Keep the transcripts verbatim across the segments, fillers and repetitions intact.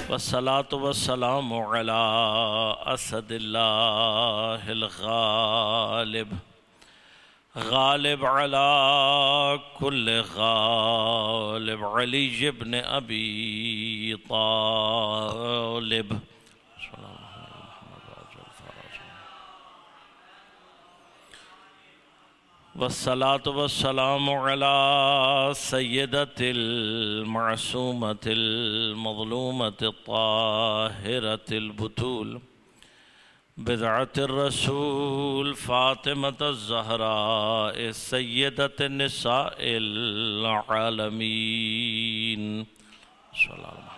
والصلاة والسلام على أسد الله الغالب غالب على كل غالب علي بن أبي طالب والصلاة والسلام على سيدة المعصومة المظلومة الطاهرة البتول بضعة الرسول فاطمة الزهراء سيدة النساء العالمين صلى الله عليه وسلم.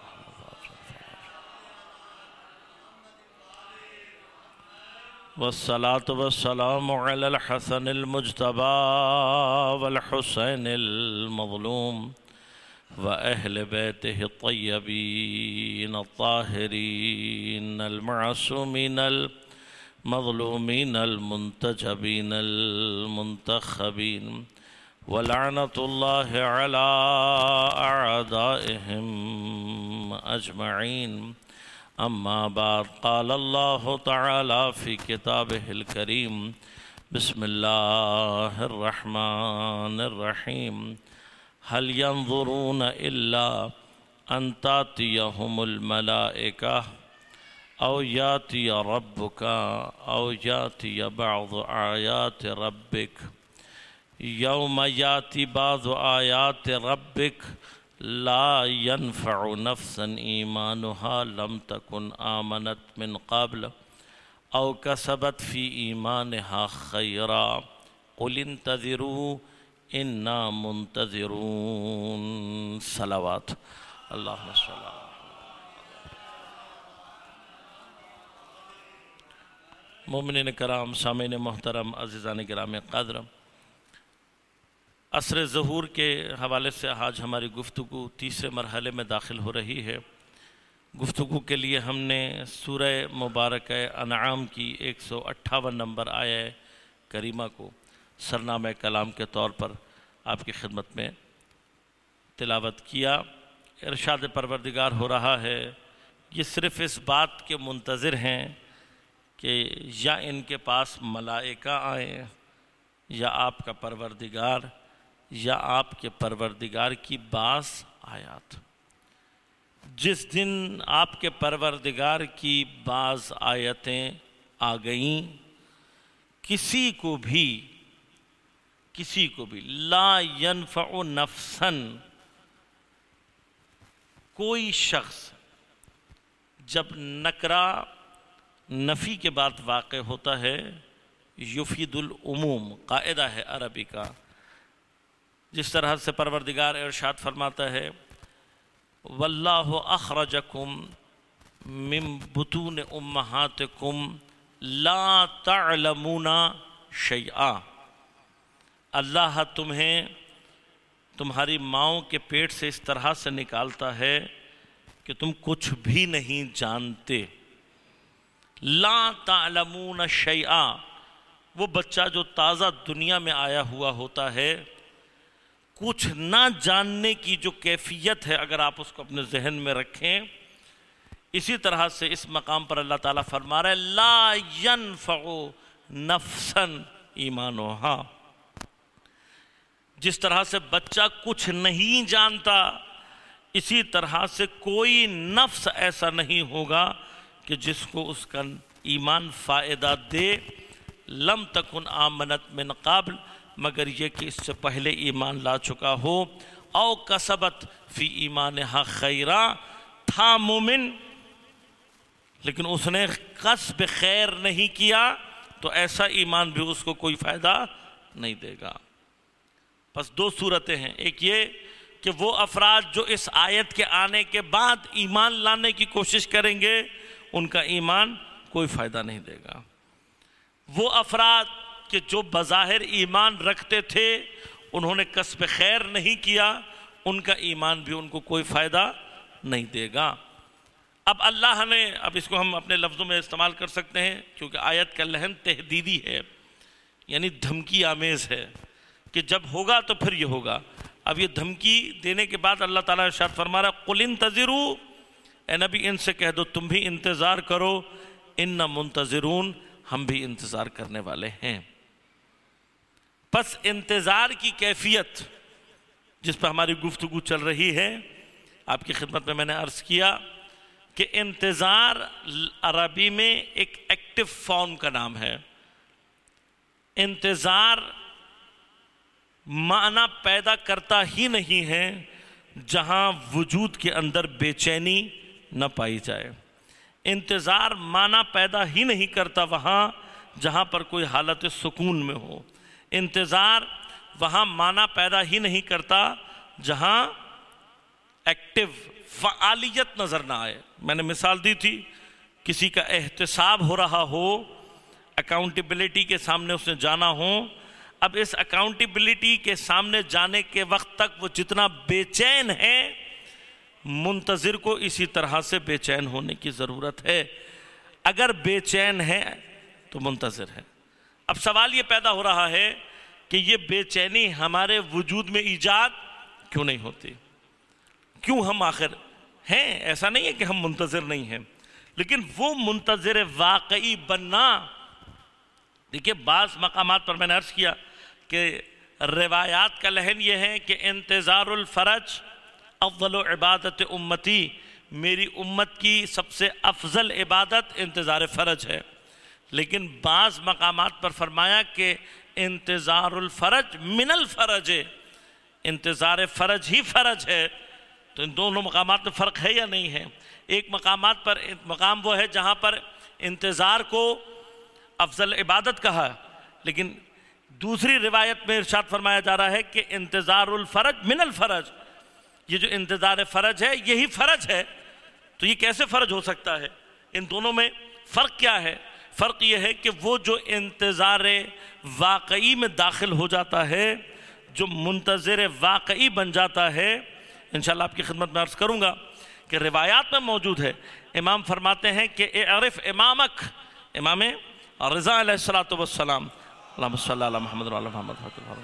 والصلاة والسلام على الحسن المجتبى والحسين المظلوم وأهل بيته الطيبين الطاهرين المعصومين المظلومين المنتجبين المنتخبين ولعنة الله على أعدائهم أجمعين. أما بعد، قال الله تعالى في كتابه الكريم: بسم الله الرحمن الرحيم. هل ينظرون إلا أن تأتيهم الملائكة أو يأتي ربك أو يأتي بعض آيات ربك يوم يأتي بعض آيات ربك لا ينفع نفسا إيمانها لم تكن آمنت من قبل أو كسبت في إيمانها خيرا قل انتظروا إنا منتظرون. صلوات اللهم صل على مومنین کرام، سامعین محترم، عزیزان گرامی قدر، عصر ظہور کے حوالے سے آج ہماری گفتگو تیسرے مرحلے میں داخل ہو رہی ہے۔ گفتگو کے لیے ہم نے سورہ مبارکہ انعام کی ایک سو اٹھاون نمبر آیہ کریمہ کو سرنامہ کلام کے طور پر آپ کی خدمت میں تلاوت کیا۔ ارشاد پروردگار ہو رہا ہے، یہ صرف اس بات کے منتظر ہیں کہ یا ان کے پاس ملائکہ آئیں یا آپ کا پروردگار یا آپ کے پروردگار کی بعض آیات۔ جس دن آپ کے پروردگار کی بعض آیتیں آ گئیں، کسی کو بھی کسی کو بھی لا ينفع نفسا، کوئی شخص، جب نکرہ نفی کے بعد واقع ہوتا ہے یفید العموم، قاعدہ ہے عربی کا، جس طرح سے پروردگار ارشاد فرماتا ہے واللہ اخرجکم من بطون امہاتکم لا تعلمون شیئا، اللہ تمہیں تمہاری ماؤں کے پیٹ سے اس طرح سے نکالتا ہے کہ تم کچھ بھی نہیں جانتے۔ لا تعلمون شیئا، وہ بچہ جو تازہ دنیا میں آیا ہوا ہوتا ہے، کچھ نہ جاننے کی جو کیفیت ہے، اگر آپ اس کو اپنے ذہن میں رکھیں، اسی طرح سے اس مقام پر اللہ تعالیٰ فرما رہا ہے لا ينفع نفسا ایمانها، جس طرح سے بچہ کچھ نہیں جانتا، اسی طرح سے کوئی نفس ایسا نہیں ہوگا کہ جس کو اس کا ایمان فائدہ دے، لم تکن آمنت من قبل، مگر یہ کہ اس سے پہلے ایمان لا چکا ہو، او کسبت فی ایمانہا خیرا، تھا مومن لیکن اس نے کسب خیر نہیں کیا، تو ایسا ایمان بھی اس کو کوئی فائدہ نہیں دے گا۔ پس دو صورتیں ہیں، ایک یہ کہ وہ افراد جو اس آیت کے آنے کے بعد ایمان لانے کی کوشش کریں گے، ان کا ایمان کوئی فائدہ نہیں دے گا۔ وہ افراد کہ جو بظاہر ایمان رکھتے تھے، انہوں نے کسب خیر نہیں کیا، ان کا ایمان بھی ان کو کوئی فائدہ نہیں دے گا۔ اب اللہ نے، اب اس کو ہم اپنے لفظوں میں استعمال کر سکتے ہیں کیونکہ آیت کا لحن تہدیدی ہے، یعنی دھمکی آمیز ہے کہ جب ہوگا تو پھر یہ ہوگا۔ اب یہ دھمکی دینے کے بعد اللہ تعالیٰ ارشاد فرما رہا ہے قُلْ انتظروا، اے نبی ان سے کہہ دو تم بھی انتظار کرو، اِنَّ مُنتظرون، ہم بھی انتظار کرنے والے ہیں۔ پس انتظار کی کیفیت جس پہ ہماری گفتگو چل رہی ہے، آپ کی خدمت میں میں نے عرض کیا کہ انتظار عربی میں ایک ایکٹیو فارم کا نام ہے۔ انتظار معنی پیدا کرتا ہی نہیں ہے جہاں وجود کے اندر بے چینی نہ پائی جائے۔ انتظار معنی پیدا ہی نہیں کرتا وہاں جہاں پر کوئی حالت سکون میں ہو۔ انتظار وہاں معنی پیدا ہی نہیں کرتا جہاں ایکٹیو فعالیت نظر نہ آئے۔ میں نے مثال دی تھی، کسی کا احتساب ہو رہا ہو، اکاؤنٹیبلٹی کے سامنے اس نے جانا ہو، اب اس اکاؤنٹیبلٹی کے سامنے جانے کے وقت تک وہ جتنا بے چین ہے، منتظر کو اسی طرح سے بے چین ہونے کی ضرورت ہے۔ اگر بے چین ہے تو منتظر ہے۔ اب سوال یہ پیدا ہو رہا ہے کہ یہ بے چینی ہمارے وجود میں ایجاد کیوں نہیں ہوتی؟ کیوں ہم آخر ہیں؟ ایسا نہیں ہے کہ ہم منتظر نہیں ہیں، لیکن وہ منتظر واقعی بننا، دیکھیے بعض مقامات پر میں نے عرض کیا کہ روایات کا لحن یہ ہے کہ انتظار الفرج افضل عبادت امتی، میری امت کی سب سے افضل عبادت انتظار فرج ہے۔ لیکن بعض مقامات پر فرمایا کہ انتظار الفرج من الفرج، انتظار فرج ہی فرج ہے۔ تو ان دونوں مقامات میں فرق ہے یا نہیں ہے؟ ایک مقامات پر مقام وہ ہے جہاں پر انتظار کو افضل عبادت کہا، لیکن دوسری روایت میں ارشاد فرمایا جا رہا ہے کہ انتظار الفرج من الفرج، یہ جو انتظار فرج ہے یہی فرج ہے۔ تو یہ کیسے فرج ہو سکتا ہے؟ ان دونوں میں فرق کیا ہے؟ فرق یہ ہے کہ وہ جو انتظار واقعی میں داخل ہو جاتا ہے، جو منتظر واقعی بن جاتا ہے، انشاءاللہ آپ کی خدمت میں عرض کروں گا کہ روایات میں موجود ہے، امام فرماتے ہیں کہ اعرف امامک، امام رضا علیہ الصلوۃ والسلام، اللہم صلی علی محمد وعلی محمد،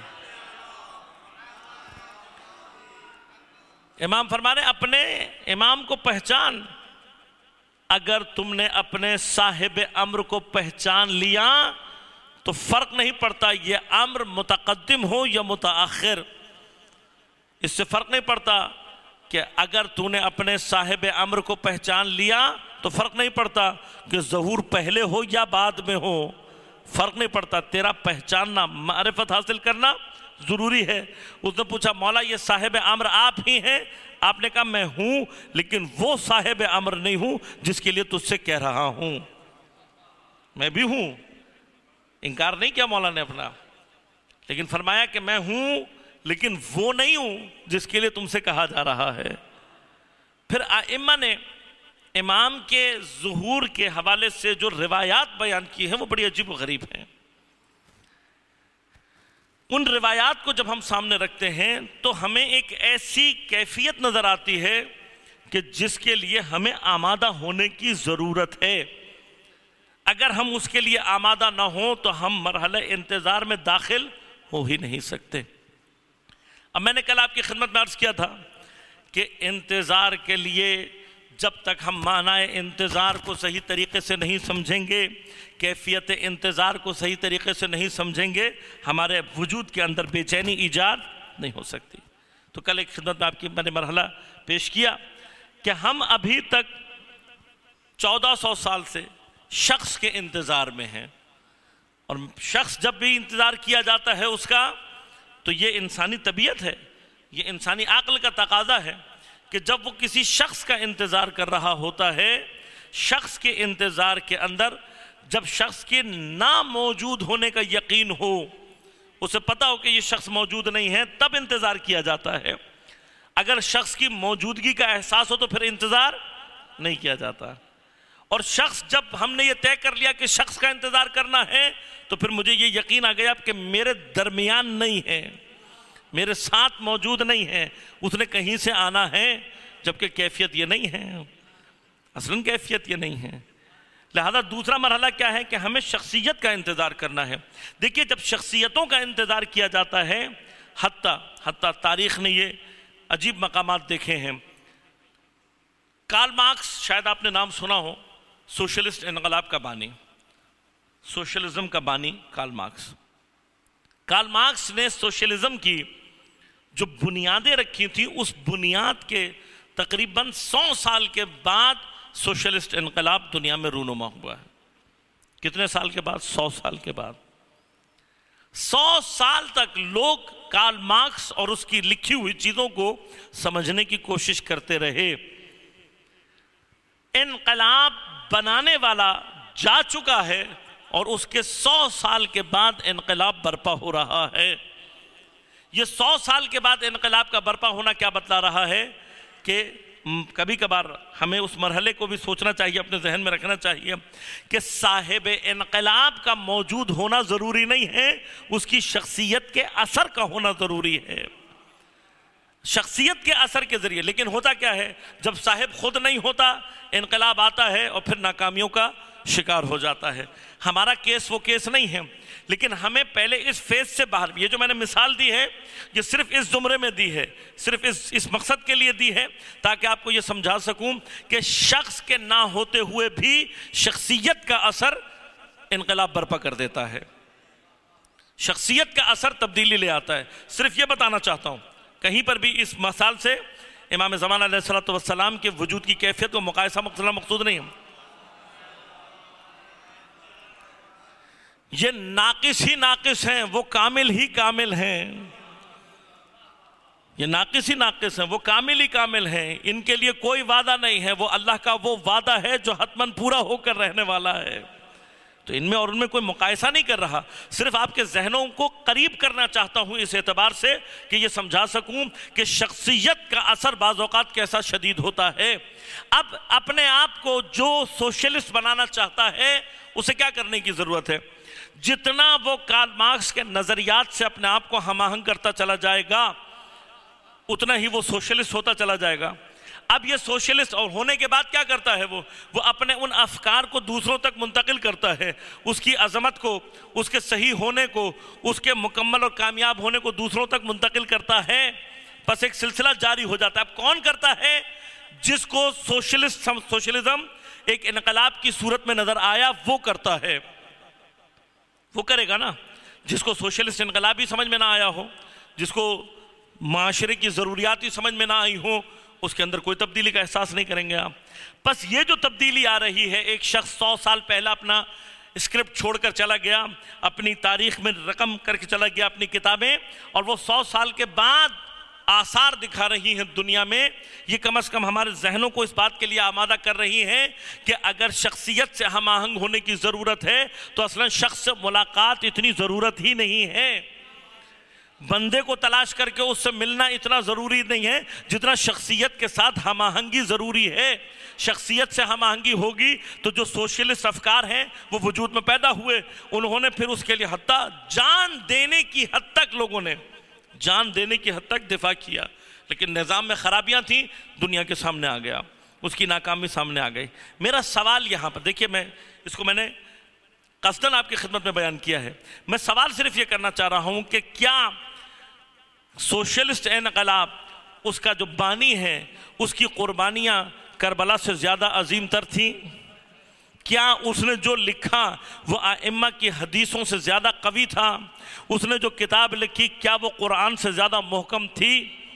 امام فرما رہے ہیں اپنے امام کو پہچان۔ اگر تم نے اپنے صاحب امر کو پہچان لیا تو فرق نہیں پڑتا یہ امر متقدم ہو یا متاخر، اس سے فرق نہیں پڑتا کہ اگر تو نے اپنے صاحب امر کو پہچان لیا تو فرق نہیں پڑتا کہ ظہور پہلے ہو یا بعد میں ہو، فرق نہیں پڑتا، تیرا پہچاننا، معرفت حاصل کرنا ضروری ہے۔ اس نے پوچھا مولا یہ صاحب امر آپ ہی ہیں؟ آپ نے کہا میں ہوں، لیکن وہ صاحب امر نہیں ہوں جس کے لیے تجھ سے کہہ رہا ہوں، میں بھی ہوں، انکار نہیں کیا مولا نے اپنا، لیکن فرمایا کہ میں ہوں لیکن وہ نہیں ہوں جس کے لیے تم سے کہا جا رہا ہے۔ پھر ائمہ نے امام کے ظہور کے حوالے سے جو روایات بیان کی ہیں وہ بڑی عجیب و غریب ہیں۔ ان روایات کو جب ہم سامنے رکھتے ہیں تو ہمیں ایک ایسی کیفیت نظر آتی ہے کہ جس کے لیے ہمیں آمادہ ہونے کی ضرورت ہے۔ اگر ہم اس کے لیے آمادہ نہ ہوں تو ہم مرحلہ انتظار میں داخل ہو ہی نہیں سکتے۔ اب میں نے کل آپ کی خدمت میں عرض کیا تھا کہ انتظار کے لیے جب تک ہم معنی انتظار کو صحیح طریقے سے نہیں سمجھیں گے، کیفیت انتظار کو صحیح طریقے سے نہیں سمجھیں گے، ہمارے وجود کے اندر بے چینی ایجاد نہیں ہو سکتی۔ تو کل ایک خدمت میں آپ کی میں نے مرحلہ پیش کیا کہ ہم ابھی تک چودہ سو سال سے شخص کے انتظار میں ہیں، اور شخص جب بھی انتظار کیا جاتا ہے اس کا تو یہ انسانی طبیعت ہے، یہ انسانی عقل کا تقاضا ہے کہ جب وہ کسی شخص کا انتظار کر رہا ہوتا ہے، شخص کے انتظار کے اندر جب شخص کے نہ موجود ہونے کا یقین ہو، اسے پتہ ہو کہ یہ شخص موجود نہیں ہے، تب انتظار کیا جاتا ہے۔ اگر شخص کی موجودگی کا احساس ہو تو پھر انتظار نہیں کیا جاتا۔ اور شخص جب ہم نے یہ طے کر لیا کہ شخص کا انتظار کرنا ہے تو پھر مجھے یہ یقین آ گیا کہ میرے درمیان نہیں ہے، میرے ساتھ موجود نہیں ہے، اس نے کہیں سے آنا ہے، جبکہ کیفیت یہ نہیں ہے، اصلاً کیفیت یہ نہیں ہے۔ لہذا دوسرا مرحلہ کیا ہے کہ ہمیں شخصیت کا انتظار کرنا ہے۔ دیکھیے جب شخصیتوں کا انتظار کیا جاتا ہے، حتیٰ حتیٰ تاریخ نے یہ عجیب مقامات دیکھے ہیں، کارل مارکس، شاید آپ نے نام سنا ہو، سوشلسٹ انقلاب کا بانی، سوشلزم کا بانی کارل مارکس۔ کارل مارکس نے سوشلزم کی جو بنیادیں رکھی تھی، اس بنیاد کے تقریباً سو سال کے بعد سوشلسٹ انقلاب دنیا میں رونما ہوا ہے۔ کتنے سال کے بعد؟ سو سال کے بعد۔ سو سال تک لوگ کارل مارکس اور اس کی لکھی ہوئی چیزوں کو سمجھنے کی کوشش کرتے رہے۔ انقلاب بنانے والا جا چکا ہے اور اس کے سو سال کے بعد انقلاب برپا ہو رہا ہے۔ یہ سو سال کے بعد انقلاب کا برپا ہونا کیا بتلا رہا ہے کہ کبھی کبھار ہمیں اس مرحلے کو بھی سوچنا چاہیے، اپنے ذہن میں رکھنا چاہیے کہ صاحب انقلاب کا موجود ہونا ضروری نہیں ہے، اس کی شخصیت کے اثر کا ہونا ضروری ہے، شخصیت کے اثر کے ذریعے۔ لیکن ہوتا کیا ہے، جب صاحب خود نہیں ہوتا، انقلاب آتا ہے اور پھر ناکامیوں کا شکار ہو جاتا ہے۔ ہمارا کیس وہ کیس نہیں ہے، لیکن ہمیں پہلے اس فیز سے باہر، یہ جو میں نے مثال دی ہے یہ صرف اس زمرے میں دی ہے، صرف اس اس مقصد کے لیے دی ہے تاکہ آپ کو یہ سمجھا سکوں کہ شخص کے نہ ہوتے ہوئے بھی شخصیت کا اثر انقلاب برپا کر دیتا ہے، شخصیت کا اثر تبدیلی لے آتا ہے۔ صرف یہ بتانا چاہتا ہوں، کہیں پر بھی اس مثال سے امام زمان علیہ الصلوۃ والسلام کے وجود کی کیفیت کو مقایسہ مقصود نہیں ہے۔ یہ ناقص ہی ناقص ہیں، وہ کامل ہی کامل ہیں، یہ ناقص ہی ناقص ہیں، وہ کامل ہی کامل ہیں، ان کے لیے کوئی وعدہ نہیں ہے، وہ اللہ کا وہ وعدہ ہے جو حتماً پورا ہو کر رہنے والا ہے۔ تو ان میں اور ان میں کوئی مقایسہ نہیں کر رہا، صرف آپ کے ذہنوں کو قریب کرنا چاہتا ہوں اس اعتبار سے کہ یہ سمجھا سکوں کہ شخصیت کا اثر بعض اوقات کیسا شدید ہوتا ہے۔ اب اپنے آپ کو جو سوشلسٹ بنانا چاہتا ہے اسے کیا کرنے کی ضرورت ہے؟ جتنا وہ کارل مارکس کے نظریات سے اپنے آپ کو ہم آہنگ کرتا چلا جائے گا اتنا ہی وہ سوشلسٹ ہوتا چلا جائے گا۔ اب یہ سوشلسٹ اور ہونے کے بعد کیا کرتا ہے، وہ وہ اپنے ان افکار کو دوسروں تک منتقل کرتا ہے، اس کی عظمت کو، اس کے صحیح ہونے کو، اس کے مکمل اور کامیاب ہونے کو دوسروں تک منتقل کرتا ہے، بس ایک سلسلہ جاری ہو جاتا ہے۔ اب کون کرتا ہے؟ جس کو سوشلسٹ سوشلزم ایک انقلاب کی صورت میں نظر آیا وہ کرتا ہے، وہ کرے گا نا۔ جس کو سوشلسٹ انقلاب ہی سمجھ میں نہ آیا ہو، جس کو معاشرے کی ضروریات ہی سمجھ میں نہ آئی ہو، اس کے اندر کوئی تبدیلی کا احساس نہیں کریں گے آپ۔ بس یہ جو تبدیلی آ رہی ہے، ایک شخص سو سال پہلا اپنا اسکرپٹ چھوڑ کر چلا گیا، اپنی تاریخ میں رقم کر کے چلا گیا اپنی کتابیں، اور وہ سو سال کے بعد آثار دکھا رہی ہیں دنیا میں، یہ کم از کم ہمارے ذہنوں کو اس بات کے لیے آمادہ کر رہی ہیں کہ اگر شخصیت سے ہم آہنگ ہونے کی ضرورت ہے تو اصلاً شخص سے ملاقات اتنی ضرورت ہی نہیں ہے، بندے کو تلاش کر کے اس سے ملنا اتنا ضروری نہیں ہے جتنا شخصیت کے ساتھ ہم آہنگی ضروری ہے۔ شخصیت سے ہم آہنگی ہوگی تو جو سوشلسٹ افکار ہیں وہ وجود میں پیدا ہوئے، انہوں نے پھر اس کے لیے حتیٰ جان دینے کی حد تک لوگوں نے جان دینے کی حد تک دفاع کیا، لیکن نظام میں خرابیاں تھیں، دنیا کے سامنے آ گیا، اس کی ناکامی سامنے آ گئی۔ میرا سوال یہاں پر دیکھیے، میں اس کو میں نے قصداً آپ کی خدمت میں بیان کیا ہے، میں سوال صرف یہ کرنا چاہ رہا ہوں کہ کیا سوشلسٹ انقلاب، اس کا جو بانی ہے، اس کی قربانیاں کربلا سے زیادہ عظیم تر تھیں؟ کیا اس نے جو لکھا وہ ائمہ کی حدیثوں سے زیادہ قوی تھا؟ اس نے جو کتاب لکھی کیا وہ قرآن سے زیادہ محکم تھی؟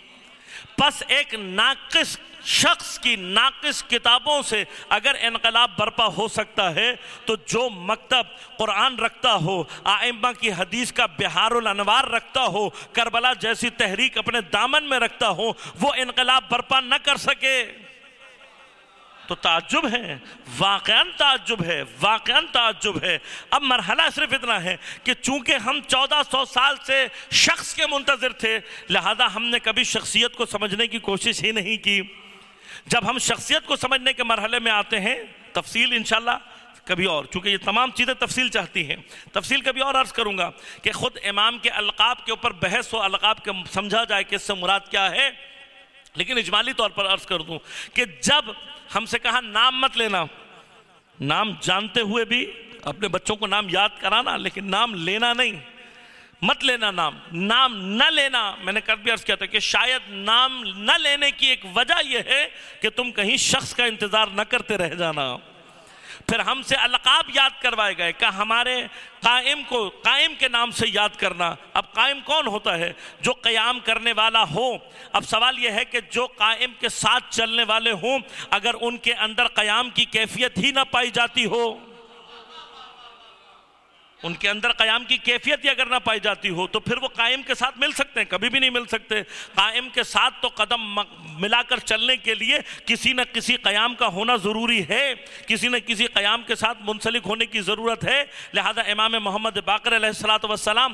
بس ایک ناقص شخص کی ناقص کتابوں سے اگر انقلاب برپا ہو سکتا ہے تو جو مکتب قرآن رکھتا ہو، ائمہ کی حدیث کا بحار الانوار رکھتا ہو، کربلا جیسی تحریک اپنے دامن میں رکھتا ہو، وہ انقلاب برپا نہ کر سکے تو تعجب ہے، واقعاً تعجب ہے، واقعاً تعجب ہے۔ اب مرحلہ صرف اتنا ہے کہ چونکہ ہم چودہ سو سال سے شخص کے منتظر تھے، لہذا ہم نے کبھی شخصیت کو سمجھنے کی کوشش ہی نہیں کی۔ جب ہم شخصیت کو سمجھنے کے مرحلے میں آتے ہیں، تفصیل انشاءاللہ کبھی اور، چونکہ یہ تمام چیزیں تفصیل چاہتی ہیں، تفصیل کبھی اور عرض کروں گا کہ خود امام کے القاب کے اوپر بحث ہو، القاب کے سمجھا جائے کہ اس سے مراد کیا ہے، لیکن اجمالی طور پر عرض کر دوں کہ جب ہم سے کہا نام مت لینا، نام جانتے ہوئے بھی اپنے بچوں کو نام یاد کرانا لیکن نام لینا نہیں، مت لینا نام نام نہ لینا. میں نے کل بھی عرض کیا تھا کہ شاید نام نہ لینے کی ایک وجہ یہ ہے کہ تم کہیں شخص کا انتظار نہ کرتے رہ جانا. پھر ہم سے القاب یاد کروائے گئے کہ ہمارے قائم کو قائم کے نام سے یاد کرنا. اب قائم کون ہوتا ہے؟ جو قیام کرنے والا ہو. اب سوال یہ ہے کہ جو قائم کے ساتھ چلنے والے ہوں اگر ان کے اندر قیام کی کیفیت ہی نہ پائی جاتی ہو، ان کے اندر قیام کی کیفیت ہی اگر نہ پائی جاتی ہو تو پھر وہ قائم کے ساتھ مل سکتے ہیں؟ کبھی بھی نہیں مل سکتے. قائم کے ساتھ تو قدم ملا کر چلنے کے لیے کسی نہ کسی قیام کا ہونا ضروری ہے، کسی نہ کسی قیام کے ساتھ منسلک ہونے کی ضرورت ہے. لہذا امام محمد باقر علیہ الصلوۃ والسلام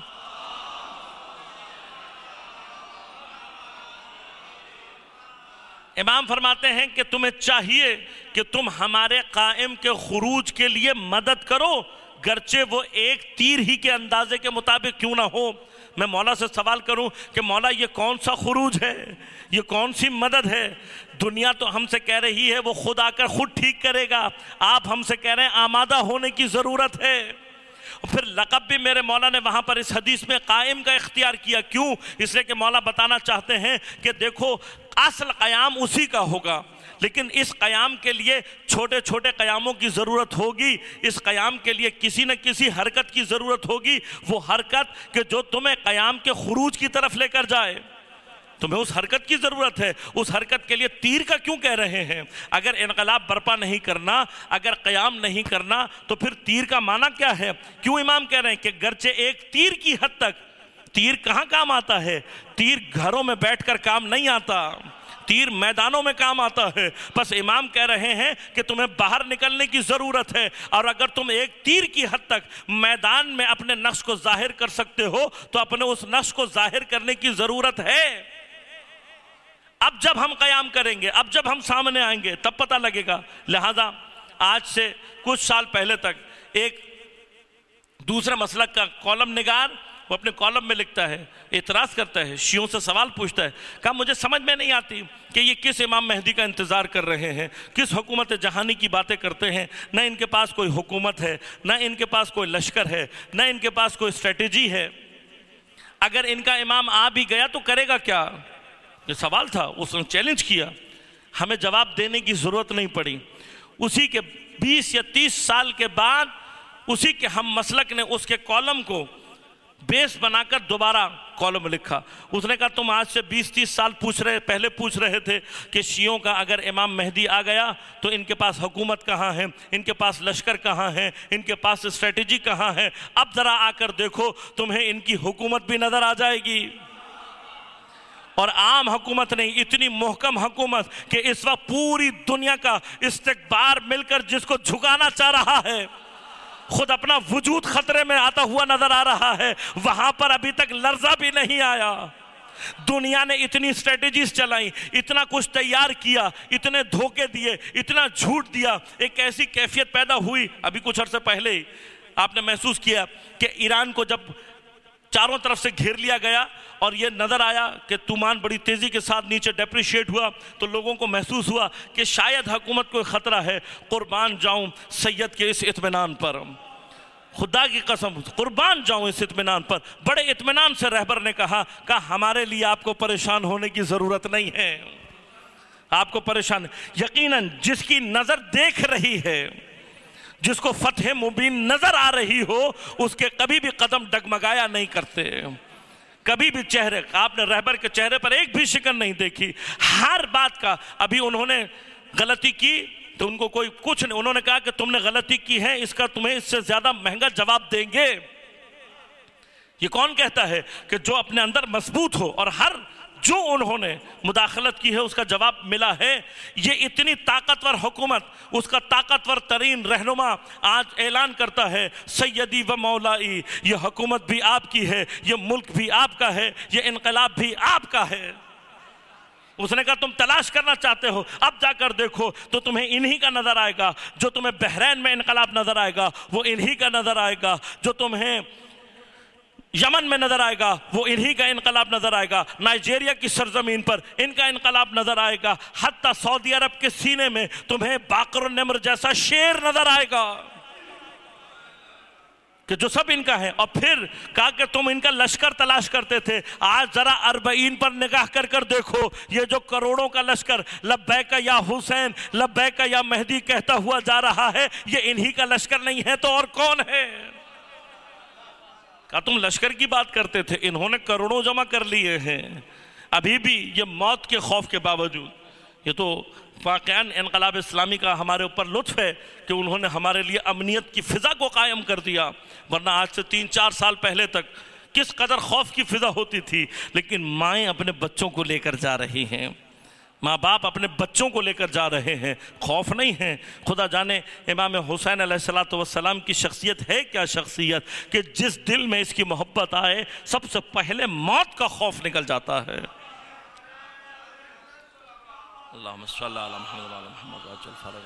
امام فرماتے ہیں کہ تمہیں چاہیے کہ تم ہمارے قائم کے خروج کے لیے مدد کرو، گرچہ وہ ایک تیر ہی کے اندازے کے مطابق کیوں نہ ہو. میں مولا سے سوال کروں کہ مولا یہ کون سا خروج ہے، یہ کون سی مدد ہے؟ دنیا تو ہم سے کہہ رہی ہے وہ خود آ کر خود ٹھیک کرے گا، آپ ہم سے کہہ رہے ہیں آمادہ ہونے کی ضرورت ہے. پھر لقب بھی میرے مولا نے وہاں پر اس حدیث میں قائم کا اختیار کیا. کیوں؟ اس لیے کہ مولا بتانا چاہتے ہیں کہ دیکھو اصل قیام اسی کا ہوگا، لیکن اس قیام کے لیے چھوٹے چھوٹے قیاموں کی ضرورت ہوگی. اس قیام کے لیے کسی نہ کسی حرکت کی ضرورت ہوگی، وہ حرکت کہ جو تمہیں قیام کے خروج کی طرف لے کر جائے. تمہیں اس حرکت کی ضرورت ہے. اس حرکت کے لیے تیر کا کیوں کہہ رہے ہیں؟ اگر انقلاب برپا نہیں کرنا، اگر قیام نہیں کرنا تو پھر تیر کا معنی کیا ہے؟ کیوں امام کہہ رہے ہیں کہ گرچہ ایک تیر کی حد تک. تیر کہاں کام آتا ہے؟ تیر گھروں میں بیٹھ کر کام نہیں آتا، تیر میدانوں میں کام آتا ہے. بس امام کہہ رہے ہیں کہ تمہیں باہر نکلنے کی ضرورت ہے، اور اگر تم ایک تیر کی حد تک میدان میں اپنے نقش کو ظاہر کر سکتے ہو تو اپنے اس نقش کو ظاہر کرنے کی ضرورت ہے. اب جب ہم قیام کریں گے، اب جب ہم سامنے آئیں گے تب پتہ لگے گا. لہذا آج سے کچھ سال پہلے تک ایک دوسرے مسلک کا کالم نگار وہ اپنے کالم میں لکھتا ہے، اعتراض کرتا ہے، شیعوں سے سوال پوچھتا ہے. کہا مجھے سمجھ میں نہیں آتی کہ یہ کس امام مہدی کا انتظار کر رہے ہیں، کس حکومت جہانی کی باتیں کرتے ہیں. نہ ان کے پاس کوئی حکومت ہے، نہ ان کے پاس کوئی لشکر ہے، نہ ان کے پاس کوئی اسٹریٹجی ہے. اگر ان کا امام آ بھی گیا تو کرے گا کیا؟ یہ سوال تھا، اس نے چیلنج کیا. ہمیں جواب دینے کی ضرورت نہیں پڑی. اسی کے بیس یا تیس سال کے بعد اسی کے ہم مسلک نے اس کے کالم کو بیس بنا کر دوبارہ کالم لکھا. اس نے کہا تم آج سے بیس تیس سال پوچھ رہے پہلے پوچھ رہے تھے کہ شیعوں کا اگر امام مہدی آ گیا تو ان کے پاس حکومت کہاں ہے، ان کے پاس لشکر کہاں ہے، ان کے پاس اسٹریٹجی کہاں ہے. اب ذرا آ کر دیکھو تمہیں ان کی حکومت بھی نظر آ جائے گی، اور عام حکومت نہیں، اتنی محکم حکومت کہ اس وقت پوری دنیا کا استکبار مل کر جس کو جھکانا چاہ رہا ہے، خود اپنا وجود خطرے میں آتا ہوا نظر آ رہا ہے. وہاں پر ابھی تک لرزہ بھی نہیں آیا. دنیا نے اتنی اسٹریٹجیز چلائیں، اتنا کچھ تیار کیا، اتنے دھوکے دیے، اتنا جھوٹ دیا. ایک ایسی کیفیت پیدا ہوئی. ابھی کچھ عرصے پہلے آپ نے محسوس کیا کہ ایران کو جب چاروں طرف سے گھیر لیا گیا اور یہ نظر آیا کہ طوفان بڑی تیزی کے ساتھ نیچے ڈیپریشیٹ ہوا، تو لوگوں کو محسوس ہوا کہ شاید حکومت کو خطرہ ہے. قربان جاؤں سید کے اس اطمینان پر، خدا کی قسم قربان جاؤں اس اطمینان پر. بڑے اطمینان سے رہبر نے کہا کہ ہمارے لیے آپ کو پریشان ہونے کی ضرورت نہیں ہے. آپ کو پریشان یقیناً جس کی نظر دیکھ رہی ہے، جس کو فتح مبین نظر آ رہی ہو، اس کے کبھی بھی قدم ڈگمگایا نہیں کرتے. کبھی بھی چہرے، آپ نے رہبر کے چہرے پر ایک بھی شکن نہیں دیکھی. ہر بات کا، ابھی انہوں نے غلطی کی تو ان کو کوئی کچھ نہیں، انہوں نے کہا کہ تم نے غلطی کی ہے، اس کا تمہیں اس سے زیادہ مہنگا جواب دیں گے. یہ کون کہتا ہے کہ جو اپنے اندر مضبوط ہو اور ہر جو انہوں نے مداخلت کی ہے اس کا جواب ملا ہے. یہ اتنی طاقتور حکومت، اس کا طاقتور ترین رہنما آج اعلان کرتا ہے سیدی و مولائی، یہ حکومت بھی آپ کی ہے، یہ ملک بھی آپ کا ہے، یہ انقلاب بھی آپ کا ہے. اس نے کہا تم تلاش کرنا چاہتے ہو، اب جا کر دیکھو تو تمہیں انہی کا نظر آئے گا. جو تمہیں بحرین میں انقلاب نظر آئے گا وہ انہی کا نظر آئے گا. جو تمہیں یمن میں نظر آئے گا وہ انہی کا انقلاب نظر آئے گا. نائجیریا کی سرزمین پر ان کا انقلاب نظر آئے گا. حتیٰ سعودی عرب کے سینے میں تمہیں باقر النمر جیسا شیر نظر آئے گا. کہ جو سب ان کا ہے، اور پھر کہا کہ تم ان کا لشکر تلاش کرتے تھے، آج ذرا اربعین پر نگاہ کر کر دیکھو، یہ جو کروڑوں کا لشکر لبیک یا حسین لبیک یا مہدی کہتا ہوا جا رہا ہے، یہ انہی کا لشکر نہیں ہے تو اور کون ہے؟ کہا تم لشکر کی بات کرتے تھے، انہوں نے کروڑوں جمع کر لیے ہیں، ابھی بھی یہ موت کے خوف کے باوجود۔ یہ تو واقعاً انقلاب اسلامی کا ہمارے اوپر لطف ہے کہ انہوں نے ہمارے لیے امنیت کی فضا کو قائم کر دیا، ورنہ آج سے تین چار سال پہلے تک کس قدر خوف کی فضا ہوتی تھی۔ لیکن مائیں اپنے بچوں کو لے کر جا رہی ہیں، ماں باپ اپنے بچوں کو لے کر جا رہے ہیں، خوف نہیں ہے۔ خدا جانے امام حسین علیہ السلام کی شخصیت ہے کیا شخصیت کہ جس دل میں اس کی محبت آئے سب سے پہلے موت کا خوف نکل جاتا ہے۔ اللہم صلی علی محمد وعلی محمد وعجل فرجہ۔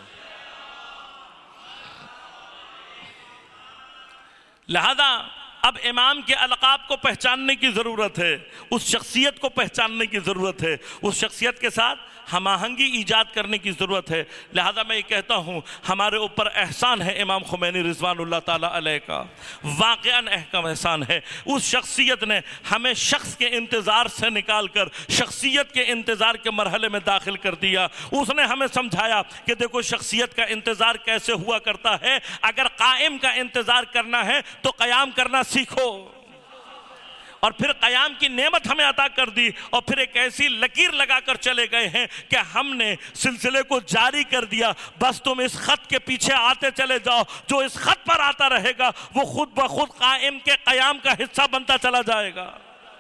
لہذا اب امام کے القاب کو پہچاننے کی ضرورت ہے، اس شخصیت کو پہچاننے کی ضرورت ہے، اس شخصیت کے ساتھ ہم آہنگی ایجاد کرنے کی ضرورت ہے۔ لہذا میں یہ کہتا ہوں ہمارے اوپر احسان ہے امام خمینی رضوان اللہ تعالیٰ علیہ کا، واقعاً احکام احسان ہے۔ اس شخصیت نے ہمیں شخص کے انتظار سے نکال کر شخصیت کے انتظار کے مرحلے میں داخل کر دیا۔ اس نے ہمیں سمجھایا کہ دیکھو شخصیت کا انتظار کیسے ہوا کرتا ہے، اگر قائم کا انتظار کرنا ہے تو قیام کرنا سیکھو، اور پھر قیام کی نعمت ہمیں عطا کر دی، اور پھر ایک ایسی لکیر لگا کر چلے گئے ہیں کہ ہم نے سلسلے کو جاری کر دیا، بس تم اس خط کے پیچھے آتے چلے جاؤ، جو اس خط پر آتا رہے گا وہ خود بخود قائم کے قیام کا حصہ بنتا چلا جائے گا،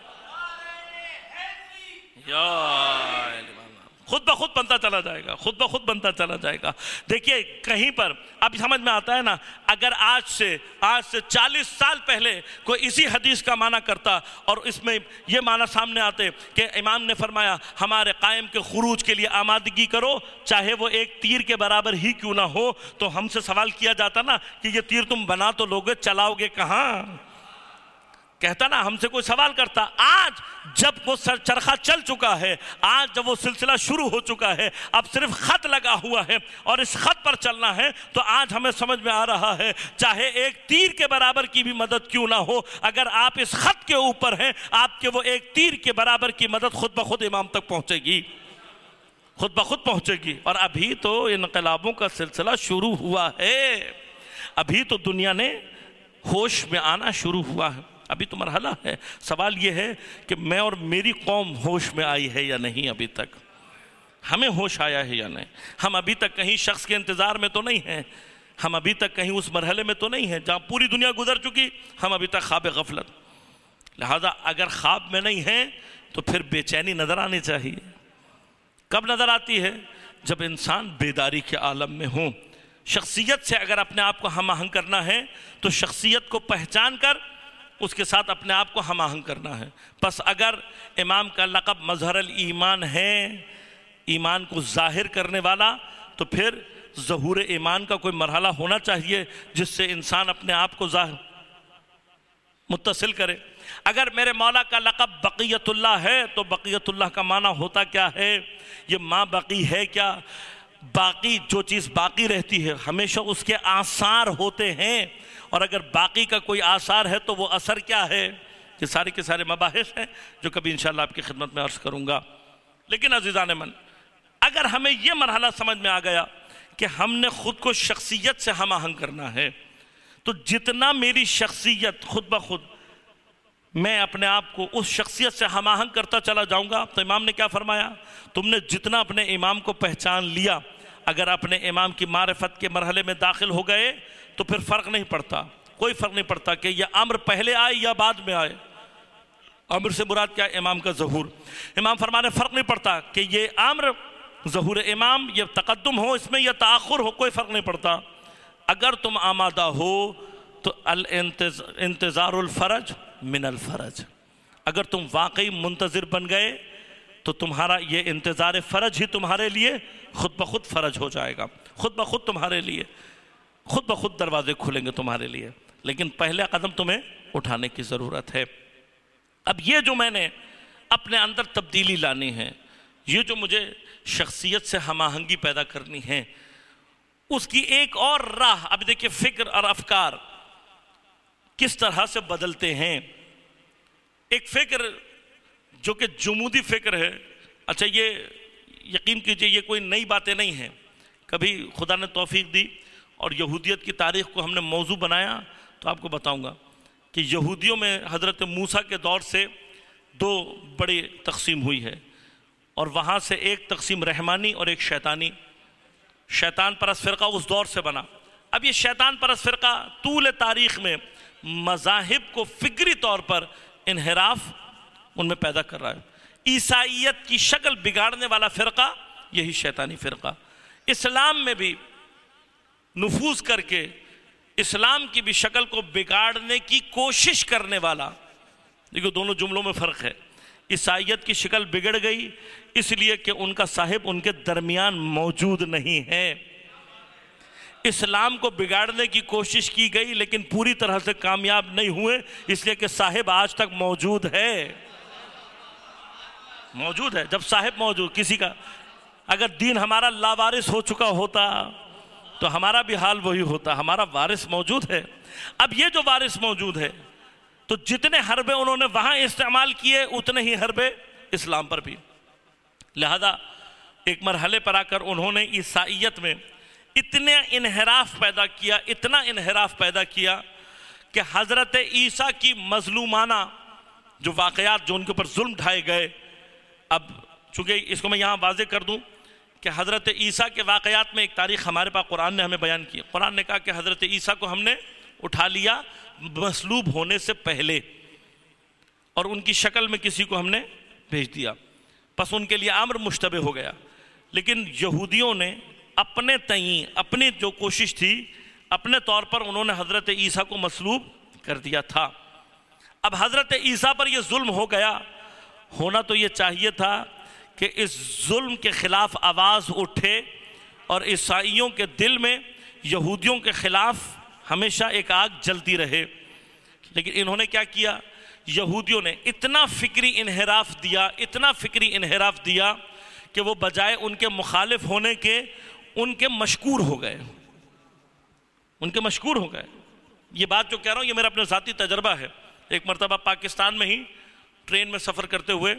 خود بخود بنتا چلا جائے گا، خود بخود بنتا چلا جائے گا۔ دیکھیے کہیں پر اب سمجھ میں آتا ہے نا، اگر آج سے آج سے چالیس سال پہلے کوئی اسی حدیث کا معنی کرتا اور اس میں یہ معنی سامنے آتے کہ امام نے فرمایا ہمارے قائم کے خروج کے لیے آمادگی کرو، چاہے وہ ایک تیر کے برابر ہی کیوں نہ ہو، تو ہم سے سوال کیا جاتا نا کہ یہ تیر تم بنا تو لوگے، چلاؤ گے کہاں؟ کہتا نا، ہم سے کوئی سوال کرتا۔ آج جب وہ چرخہ چل چکا ہے، آج جب وہ سلسلہ شروع ہو چکا ہے، اب صرف خط لگا ہوا ہے اور اس خط پر چلنا ہے، تو آج ہمیں سمجھ میں آ رہا ہے چاہے ایک تیر کے برابر کی بھی مدد کیوں نہ ہو، اگر آپ اس خط کے اوپر ہیں، آپ کے وہ ایک تیر کے برابر کی مدد خود بخود امام تک پہنچے گی، خود بخود پہنچے گی۔ اور ابھی تو انقلابوں کا سلسلہ شروع ہوا ہے، ابھی تو دنیا نے ہوش میں آنا شروع ہوا ہے، ابھی تو مرحلہ ہے۔ سوال یہ ہے کہ میں اور میری قوم ہوش میں آئی ہے یا نہیں، ابھی تک ہمیں ہوش آیا ہے یا نہیں؟ ہم ابھی تک کہیں شخص کے انتظار میں تو نہیں ہیں، ہم ابھی تک کہیں اس مرحلے میں تو نہیں ہیں جہاں پوری دنیا گزر چکی، ہم ابھی تک خواب غفلت۔ لہذا اگر خواب میں نہیں ہیں تو پھر بے چینی نظر آنی چاہیے۔ کب نظر آتی ہے؟ جب انسان بیداری کے عالم میں ہوں۔ شخصیت سے اگر اپنے آپ کو ہم آہنگ کرنا ہے تو شخصیت کو پہچان کر اس کے ساتھ اپنے آپ کو ہم آہنگ کرنا ہے۔ پس اگر امام کا لقب مظہر الایمان ہے، ایمان کو ظاہر کرنے والا، تو پھر ظہور ایمان کا کوئی مرحلہ ہونا چاہیے جس سے انسان اپنے آپ کو ظاہر متصل کرے۔ اگر میرے مولا کا لقب بقیت اللہ ہے تو بقیت اللہ کا معنی ہوتا کیا ہے؟ یہ ماں بقی ہے کیا؟ باقی جو چیز باقی رہتی ہے ہمیشہ اس کے آثار ہوتے ہیں، اور اگر باقی کا کوئی آثار ہے تو وہ اثر کیا ہے؟ یہ سارے کے سارے مباحث ہیں جو کبھی انشاءاللہ آپ کی خدمت میں عرض کروں گا۔ لیکن عزیزان من، اگر ہمیں یہ مرحلہ سمجھ میں آ گیا کہ ہم نے خود کو شخصیت سے ہم آہنگ کرنا ہے، تو جتنا میری شخصیت خود بخود میں اپنے آپ کو اس شخصیت سے ہم آہنگ کرتا چلا جاؤں گا۔ تو امام نے کیا فرمایا؟ تم نے جتنا اپنے امام کو پہچان لیا، اگر اپنے امام کی معرفت کے مرحلے میں داخل ہو گئے تو پھر فرق نہیں پڑتا، کوئی فرق نہیں پڑتا کہ یہ امر پہلے آئے یا بعد میں آئے۔ امر سے مراد کیا ہے؟ امام کا ظہور۔ امام فرمانے فرق نہیں پڑتا کہ یہ امر ظہور امام، یہ تقدم ہو اس میں یا تاخر ہو، کوئی فرق نہیں پڑتا۔ اگر تم آمادہ ہو تو انتظار الفرج من الفرج، اگر تم واقعی منتظر بن گئے تو تمہارا یہ انتظار فرج ہی تمہارے لیے خود بخود فرج ہو جائے گا، خود بخود تمہارے لیے خود بخود دروازے کھلیں گے تمہارے لیے۔ لیکن پہلے قدم تمہیں اٹھانے کی ضرورت ہے۔ اب یہ جو میں نے اپنے اندر تبدیلی لانی ہے، یہ جو مجھے شخصیت سے ہم آہنگی پیدا کرنی ہے، اس کی ایک اور راہ، اب دیکھیں فکر اور افکار کس طرح سے بدلتے ہیں۔ ایک فکر جو کہ جمودی فکر ہے، اچھا یہ یقین کیجئے یہ کوئی نئی باتیں نہیں ہیں، کبھی خدا نے توفیق دی اور یہودیت کی تاریخ کو ہم نے موضوع بنایا تو آپ کو بتاؤں گا کہ یہودیوں میں حضرت موسیٰ کے دور سے دو بڑی تقسیم ہوئی ہے، اور وہاں سے ایک تقسیم رحمانی اور ایک شیطانی، شیطان پرست فرقہ اس دور سے بنا۔ اب یہ شیطان پرست فرقہ طول تاریخ میں مذاہب کو فکری طور پر انحراف ان میں پیدا کر رہا ہے۔ عیسائیت کی شکل بگاڑنے والا فرقہ یہی شیطانی فرقہ، اسلام میں بھی نفوذ کر کے اسلام کی بھی شکل کو بگاڑنے کی کوشش کرنے والا۔ دیکھو دونوں جملوں میں فرق ہے۔ عیسائیت کی شکل بگڑ گئی اس لیے کہ ان کا صاحب ان کے درمیان موجود نہیں ہے، اسلام کو بگاڑنے کی کوشش کی گئی لیکن پوری طرح سے کامیاب نہیں ہوئے اس لیے کہ صاحب آج تک موجود ہے، موجود ہے۔ جب صاحب موجود، کسی کا اگر دین ہمارا لاوارث ہو چکا ہوتا تو ہمارا بھی حال وہی ہوتا، ہمارا وارث موجود ہے۔ اب یہ جو وارث موجود ہے تو جتنے حربے انہوں نے وہاں استعمال کیے اتنے ہی حربے اسلام پر بھی، لہذا ایک مرحلے پر آ کر انہوں نے عیسائیت میں اتنے انحراف پیدا کیا، اتنا انحراف پیدا کیا کہ حضرت عیسیٰ کی مظلومانہ جو واقعات جو ان کے اوپر ظلم ڈھائے گئے، اب چونکہ اس کو میں یہاں واضح کر دوں کہ حضرت عیسیٰ کے واقعات میں ایک تاریخ ہمارے پاس قرآن نے ہمیں بیان کی۔ قرآن نے کہا کہ حضرت عیسیٰ کو ہم نے اٹھا لیا مصلوب ہونے سے پہلے اور ان کی شکل میں کسی کو ہم نے بھیج دیا، پس ان کے لیے امر مشتبہ ہو گیا۔ لیکن یہودیوں نے اپنے تئیں اپنی جو کوشش تھی اپنے طور پر انہوں نے حضرت عیسیٰ کو مصلوب کر دیا تھا۔ اب حضرت عیسیٰ پر یہ ظلم ہو گیا، ہونا تو یہ چاہیے تھا کہ اس ظلم کے خلاف آواز اٹھے اور عیسائیوں کے دل میں یہودیوں کے خلاف ہمیشہ ایک آگ جلتی رہے، لیکن انہوں نے کیا کیا؟ یہودیوں نے اتنا فکری انحراف دیا، اتنا فکری انحراف دیا کہ وہ بجائے ان کے مخالف ہونے کے ان کے مشکور ہو گئے، ان کے مشکور ہو گئے۔ یہ بات جو کہہ رہا ہوں یہ میرا اپنا ذاتی تجربہ ہے۔ ایک مرتبہ پاکستان میں ہی ٹرین میں سفر کرتے ہوئے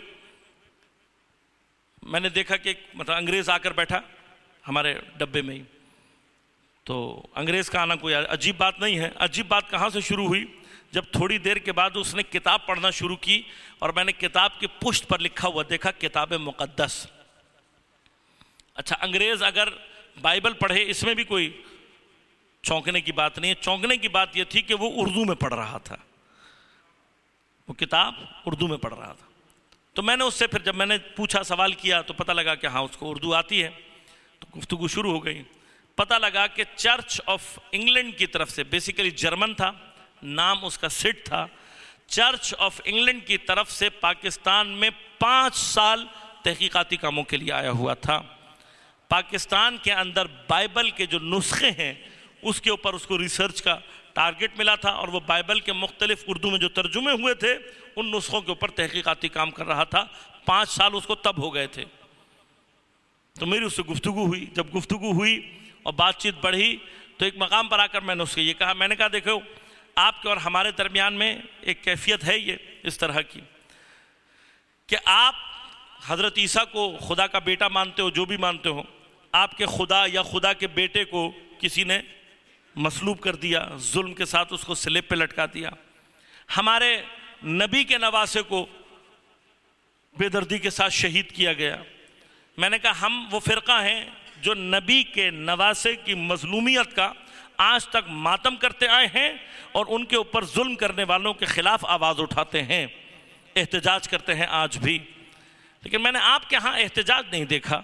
میں نے دیکھا کہ ایک مطلب انگریز آ کر بیٹھا ہمارے ڈبے میں ہی، تو انگریز کا آنا کوئی عجیب بات نہیں ہے۔ عجیب بات کہاں سے شروع ہوئی؟ جب تھوڑی دیر کے بعد اس نے کتاب پڑھنا شروع کی اور میں نے کتاب کی پشت پر لکھا ہوا دیکھا کتاب مقدس۔ اچھا انگریز اگر بائبل پڑھے اس میں بھی کوئی چونکنے کی بات نہیں ہے، چونکنے کی بات یہ تھی کہ وہ اردو میں پڑھ رہا تھا، وہ کتاب اردو میں پڑھ رہا تھا۔ تو میں نے اس سے پھر جب میں نے پوچھا سوال کیا تو پتہ لگا کہ ہاں اس کو اردو آتی ہے، تو گفتگو شروع ہو گئی۔ پتہ لگا کہ چرچ آف انگلینڈ کی طرف سے، بیسیکلی جرمن تھا، نام اس کا سٹ تھا، چرچ آف انگلینڈ کی طرف سے پاکستان میں پانچ سال تحقیقاتی کاموں کے لیے آیا ہوا تھا۔ پاکستان کے اندر بائبل کے جو نسخے ہیں اس کے اوپر اس کو ریسرچ کا ٹارگٹ ملا تھا، اور وہ بائبل کے مختلف اردو میں جو ترجمے ہوئے تھے ان نسخوں کے اوپر تحقیقاتی کام کر رہا تھا۔ پانچ سال اس کو تب ہو گئے تھے۔ تو میری اس سے گفتگو ہوئی، جب گفتگو ہوئی اور بات چیت بڑھی تو ایک مقام پر آ کر میں نے اس سے یہ کہا، میں نے کہا دیکھو آپ کے اور ہمارے درمیان میں ایک کیفیت ہے یہ اس طرح کی کہ آپ حضرت عیسیٰ کو خدا کا بیٹا مانتے ہو، جو بھی مانتے ہو، آپ کے خدا یا خدا کے بیٹے کو کسی نے مصلوب کر دیا، ظلم کے ساتھ اس کو سلیب پہ لٹکا دیا۔ ہمارے نبی کے نواسے کو بے دردی کے ساتھ شہید کیا گیا۔ میں نے کہا ہم وہ فرقہ ہیں جو نبی کے نواسے کی مظلومیت کا آج تک ماتم کرتے آئے ہیں اور ان کے اوپر ظلم کرنے والوں کے خلاف آواز اٹھاتے ہیں، احتجاج کرتے ہیں آج بھی۔ لیکن میں نے آپ کے ہاں احتجاج نہیں دیکھا۔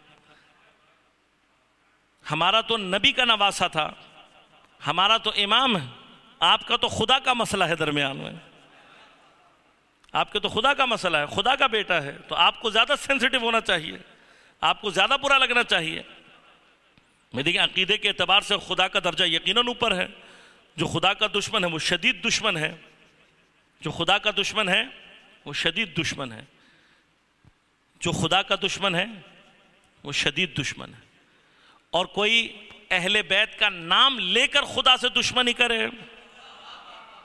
ہمارا تو نبی کا نواسا تھا، ہمارا تو امام ہے، آپ کا تو خدا کا مسئلہ ہے درمیان میں، آپ کے تو خدا کا مسئلہ ہے، خدا کا بیٹا ہے، تو آپ کو زیادہ سینسٹیو ہونا چاہیے، آپ کو زیادہ برا لگنا چاہیے۔ میں دیکھیں عقیدے کے اعتبار سے خدا کا درجہ یقیناً اوپر ہے۔ جو خدا کا دشمن ہے وہ شدید دشمن ہے، جو خدا کا دشمن ہے وہ شدید دشمن ہے، جو خدا کا دشمن ہے وہ شدید دشمن ہے۔ اور کوئی اہل بیت کا نام لے کر خدا سے دشمنی کرے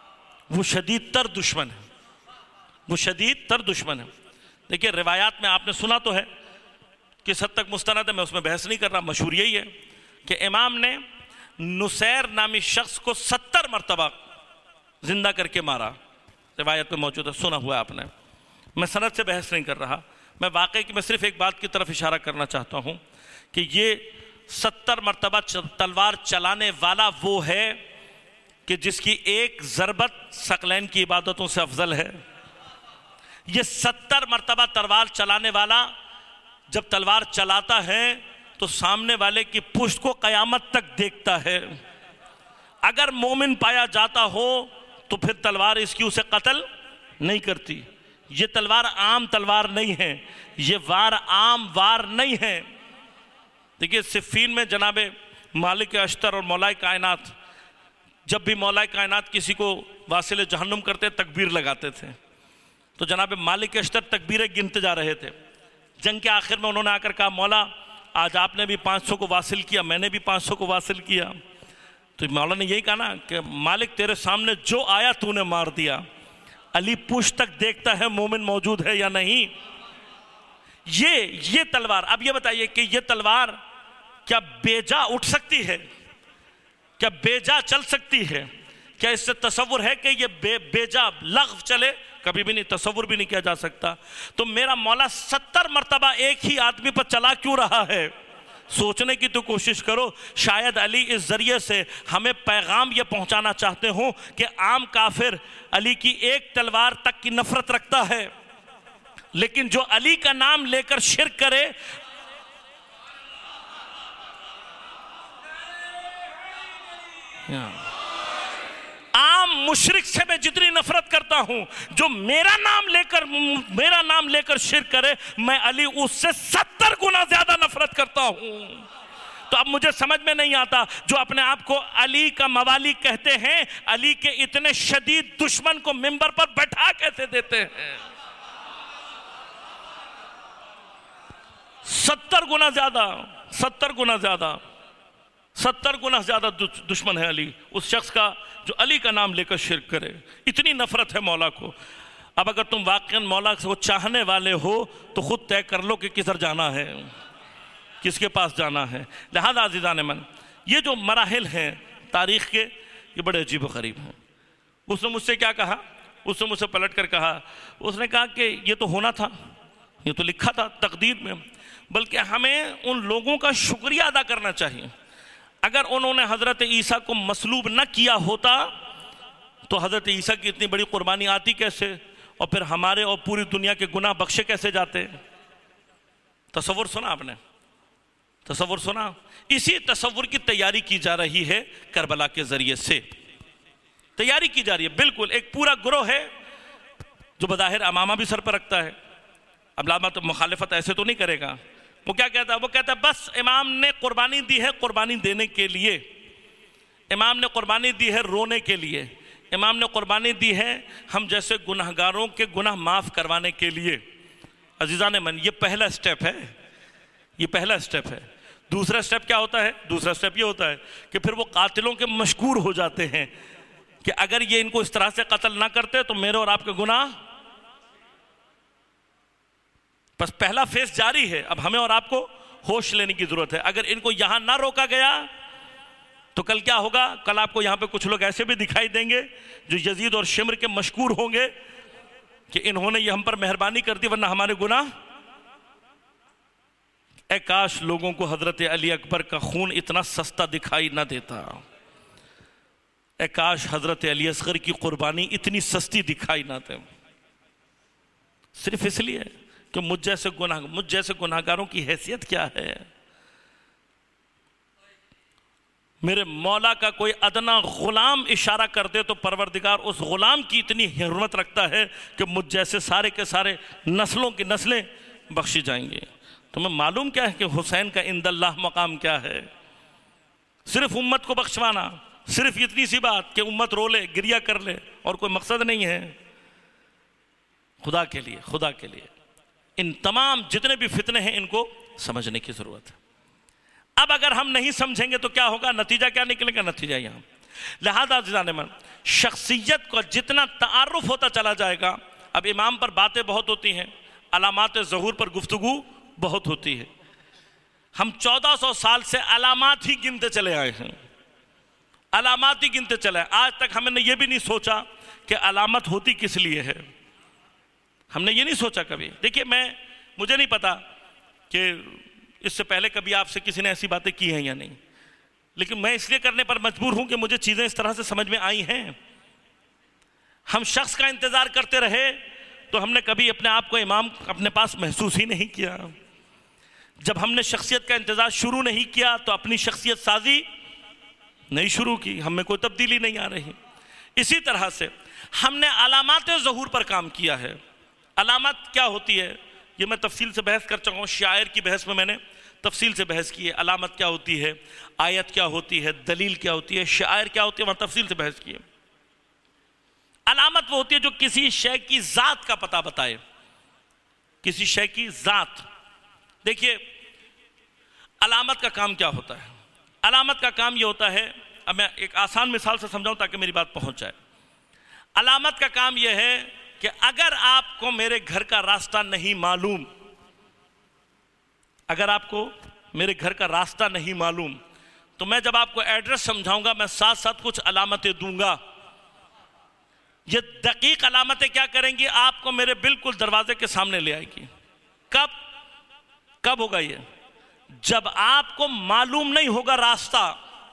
وہ شدید تر دشمن ہے، وہ شدید تر دشمن ہے۔ دیکھیے روایات میں آپ نے سنا تو ہے، کس حد تک مستند ہے میں اس میں بحث نہیں کر رہا، مشہور یہی ہے کہ امام نے نسیر نامی شخص کو ستر مرتبہ زندہ کر کے مارا، روایت میں موجود ہے، سنا ہوا ہے آپ نے۔ میں سند سے بحث نہیں کر رہا، میں واقعی کہ میں صرف ایک بات کی طرف اشارہ کرنا چاہتا ہوں کہ یہ ستر مرتبہ تلوار چلانے والا وہ ہے کہ جس کی ایک ضربت ثقلین کی عبادتوں سے افضل ہے۔ یہ ستر مرتبہ تلوار چلانے والا جب تلوار چلاتا ہے تو سامنے والے کی پشت کو قیامت تک دیکھتا ہے۔ اگر مومن پایا جاتا ہو تو پھر تلوار اس کی اسے قتل نہیں کرتی۔ یہ تلوار عام تلوار نہیں ہے، یہ وار عام وار نہیں ہے۔ دیکھیے صفین میں جناب مالک اشتر اور مولا کائنات جب بھی مولا کائنات کسی کو واصل جہنم کرتے تکبیر لگاتے تھے، تو جناب مالک اشتر تکبیریں گنتے جا رہے تھے۔ جنگ کے آخر میں انہوں نے آ کر کہا مولا آج آپ نے بھی پانچ سو کو واصل کیا، میں نے بھی پانچ سو کو واصل کیا۔ تو مولا نے یہی کہا نا کہ مالک تیرے سامنے جو آیا تو نے مار دیا۔ علی پوچھ تک دیکھتا ہے مومن موجود ہے یا نہیں۔ یہ یہ تلوار، اب یہ بتائیے کہ یہ تلوار کیا بیجا اٹھ سکتی ہے؟ کیا بیجا چل سکتی ہے؟ کیا اس سے تصور ہے کہ یہ بے بیجا لغو چلے؟ کبھی بھی نہیں، تصور بھی نہیں کیا جا سکتا۔ تو میرا مولا ستر مرتبہ ایک ہی آدمی پر چلا کیوں رہا ہے؟ سوچنے کی تو کوشش کرو۔ شاید علی اس ذریعے سے ہمیں پیغام یہ پہنچانا چاہتے ہوں کہ عام کافر علی کی ایک تلوار تک کی نفرت رکھتا ہے، لیکن جو علی کا نام لے کر شرک کرے، عام مشرک سے میں جتنی نفرت کرتا ہوں، جو میرا نام لے کر میرا نام لے کر شرک کرے، میں علی اس سے ستر گنا زیادہ نفرت کرتا ہوں۔ تو اب مجھے سمجھ میں نہیں آتا جو اپنے آپ کو علی کا موالی کہتے ہیں، علی کے اتنے شدید دشمن کو منبر پر بٹھا کیسے دیتے ہیں؟ ستر گنا زیادہ ستر گنا زیادہ ستر گنا زیادہ دشمن ہے علی اس شخص کا جو علی کا نام لے کر شرک کرے۔ اتنی نفرت ہے مولا کو۔ اب اگر تم واقعاً مولا کو چاہنے والے ہو تو خود طے کر لو کہ کدھر جانا ہے، کس کے پاس جانا ہے۔ لہذا عزیزان من، یہ جو مراحل ہیں تاریخ کے، یہ بڑے عجیب و غریب ہیں۔ اس نے مجھ سے کیا کہا؟ اس نے مجھ سے پلٹ کر کہا، اس نے کہا کہ یہ تو ہونا تھا، یہ تو لکھا تھا تقدیر میں، بلکہ ہمیں ان لوگوں کا شکریہ ادا کرنا چاہیے۔ اگر انہوں نے حضرت عیسیٰ کو مصلوب نہ کیا ہوتا تو حضرت عیسیٰ کی اتنی بڑی قربانی آتی کیسے، اور پھر ہمارے اور پوری دنیا کے گناہ بخشے کیسے جاتے؟ تصور سنا آپ نے؟ تصور سنا؟ اسی تصور کی تیاری کی جا رہی ہے کربلا کے ذریعے سے، تیاری کی جا رہی ہے۔ بالکل ایک پورا گروہ ہے جو بظاہر امامہ بھی سر پر رکھتا ہے، اب علامہ تو مخالفت ایسے تو نہیں کرے گا۔ وہ کیا کہتا ہے؟ وہ کہتا ہے بس امام نے قربانی دی ہے قربانی دینے کے لیے، امام نے قربانی دی ہے رونے کے لیے، امام نے قربانی دی ہے ہم جیسے گناہگاروں کے گناہ معاف کروانے کے لیے۔ عزیزان من، یہ پہلا سٹیپ ہے، یہ پہلا سٹیپ ہے۔ دوسرا سٹیپ کیا ہوتا ہے؟ دوسرا سٹیپ یہ ہوتا ہے کہ پھر وہ قاتلوں کے مشکور ہو جاتے ہیں کہ اگر یہ ان کو اس طرح سے قتل نہ کرتے تو میرے اور آپ کے گناہ۔ بس پہلا فیس جاری ہے، اب ہمیں اور آپ کو ہوش لینے کی ضرورت ہے۔ اگر ان کو یہاں نہ روکا گیا تو کل کیا ہوگا؟ کل آپ کو یہاں پہ کچھ لوگ ایسے بھی دکھائی دیں گے جو یزید اور شمر کے مشکور ہوں گے کہ انہوں نے یہ ہم پر مہربانی کر دی ورنہ ہمارے گناہ۔ اے کاش لوگوں کو حضرت علی اکبر کا خون اتنا سستا دکھائی نہ دیتا، اے کاش حضرت علی اصغر کی قربانی اتنی سستی دکھائی نہ دے، صرف اس لیے کہ مجھ جیسے گناہ مجھ جیسے گناہگاروں کی حیثیت کیا ہے۔ میرے مولا کا کوئی ادنا غلام اشارہ کر دے تو پروردگار اس غلام کی اتنی حرمت رکھتا ہے کہ مجھ جیسے سارے کے سارے نسلوں کی نسلیں بخشی جائیں گے۔ تمہیں معلوم کیا ہے کہ حسین کا عند اللہ مقام کیا ہے؟ صرف امت کو بخشوانا، صرف اتنی سی بات کہ امت رو لے گریہ کر لے، اور کوئی مقصد نہیں ہے۔ خدا کے لیے خدا کے لیے ان تمام جتنے بھی فتنے ہیں ان کو سمجھنے کی ضرورت ہے۔ اب اگر ہم نہیں سمجھیں گے تو کیا ہوگا؟ نتیجہ کیا نکلے گا؟ نتیجہ یہاں لہذا عزیزان من، شخصیت کو جتنا تعارف ہوتا چلا جائے گا، اب امام پر باتیں بہت ہوتی ہیں، علامات ظہور پر گفتگو بہت ہوتی ہے. ہم چودہ سو سال سے علامات ہی گنتے چلے آئے ہیں، علامات ہی گنتے چلے آئے. آج تک ہم نے یہ بھی نہیں سوچا کہ علامت ہوتی کس لیے ہے. ہم نے یہ نہیں سوچا کبھی. دیکھیے، میں مجھے نہیں پتا کہ اس سے پہلے کبھی آپ سے کسی نے ایسی باتیں کی ہیں یا نہیں، لیکن میں اس لیے کرنے پر مجبور ہوں کہ مجھے چیزیں اس طرح سے سمجھ میں آئی ہیں. ہم شخص کا انتظار کرتے رہے تو ہم نے کبھی اپنے آپ کو امام اپنے پاس محسوس ہی نہیں کیا. جب ہم نے شخصیت کا انتظار شروع نہیں کیا تو اپنی شخصیت سازی نہیں شروع کی، ہم میں کوئی تبدیلی نہیں آ رہی. اسی طرح سے ہم نے علامات ظہور پر کام کیا ہے. علامت کیا ہوتی ہے یہ میں تفصیل سے بحث کر چکا ہوں. شاعر کی بحث میں میں نے تفصیل سے بحث کی ہے. علامت کیا ہوتی ہے، آیت کیا ہوتی ہے، دلیل کیا ہوتی ہے، شاعر کیا ہوتی ہے، وہاں تفصیل سے بحث کی ہے. علامت وہ ہوتی ہے جو کسی شے کی ذات کا پتہ بتائے، کسی شے کی ذات. دیکھیے، علامت کا کام کیا ہوتا ہے؟ علامت کا کام یہ ہوتا ہے، اب میں ایک آسان مثال سے سمجھاؤں تاکہ میری بات پہنچ جائے. علامت کا کام یہ ہے کہ اگر آپ کو میرے گھر کا راستہ نہیں معلوم، اگر آپ کو میرے گھر کا راستہ نہیں معلوم تو میں جب آپ کو ایڈریس سمجھاؤں گا میں ساتھ ساتھ کچھ علامتیں دوں گا. یہ دقیق علامتیں کیا کریں گی؟ آپ کو میرے بالکل دروازے کے سامنے لے آئے گی. کب کب ہوگا یہ؟ جب آپ کو معلوم نہیں ہوگا راستہ.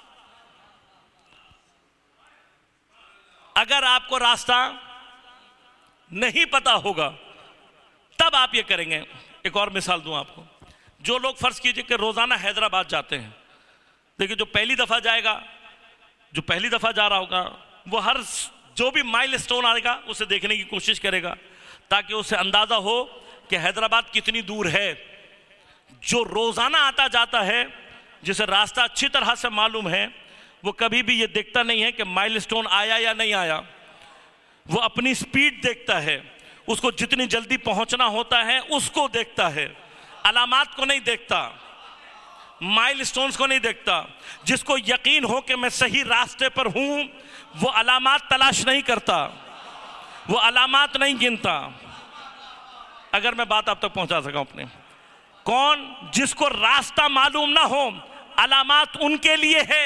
اگر آپ کو راستہ نہیں پتا ہوگا تب آپ یہ کریں گے. ایک اور مثال دوں آپ کو. جو لوگ فرض کیجئے کہ روزانہ حیدرآباد جاتے ہیں، دیکھیں جو پہلی دفعہ جائے گا، جو پہلی دفعہ جا رہا ہوگا، وہ ہر جو بھی مائل سٹون آئے گا اسے دیکھنے کی کوشش کرے گا تاکہ اسے اندازہ ہو کہ حیدرآباد کتنی دور ہے. جو روزانہ آتا جاتا ہے، جسے راستہ اچھی طرح سے معلوم ہے، وہ کبھی بھی یہ دیکھتا نہیں ہے کہ مائل سٹون آیا یا نہیں آیا. وہ اپنی سپیڈ دیکھتا ہے، اس کو جتنی جلدی پہنچنا ہوتا ہے اس کو دیکھتا ہے، علامات کو نہیں دیکھتا، مائل سٹونز کو نہیں دیکھتا. جس کو یقین ہو کہ میں صحیح راستے پر ہوں وہ علامات تلاش نہیں کرتا، وہ علامات نہیں گنتا. اگر میں بات آپ تک پہنچا سکا اپنے، کون؟ جس کو راستہ معلوم نہ ہو، علامات ان کے لیے ہے.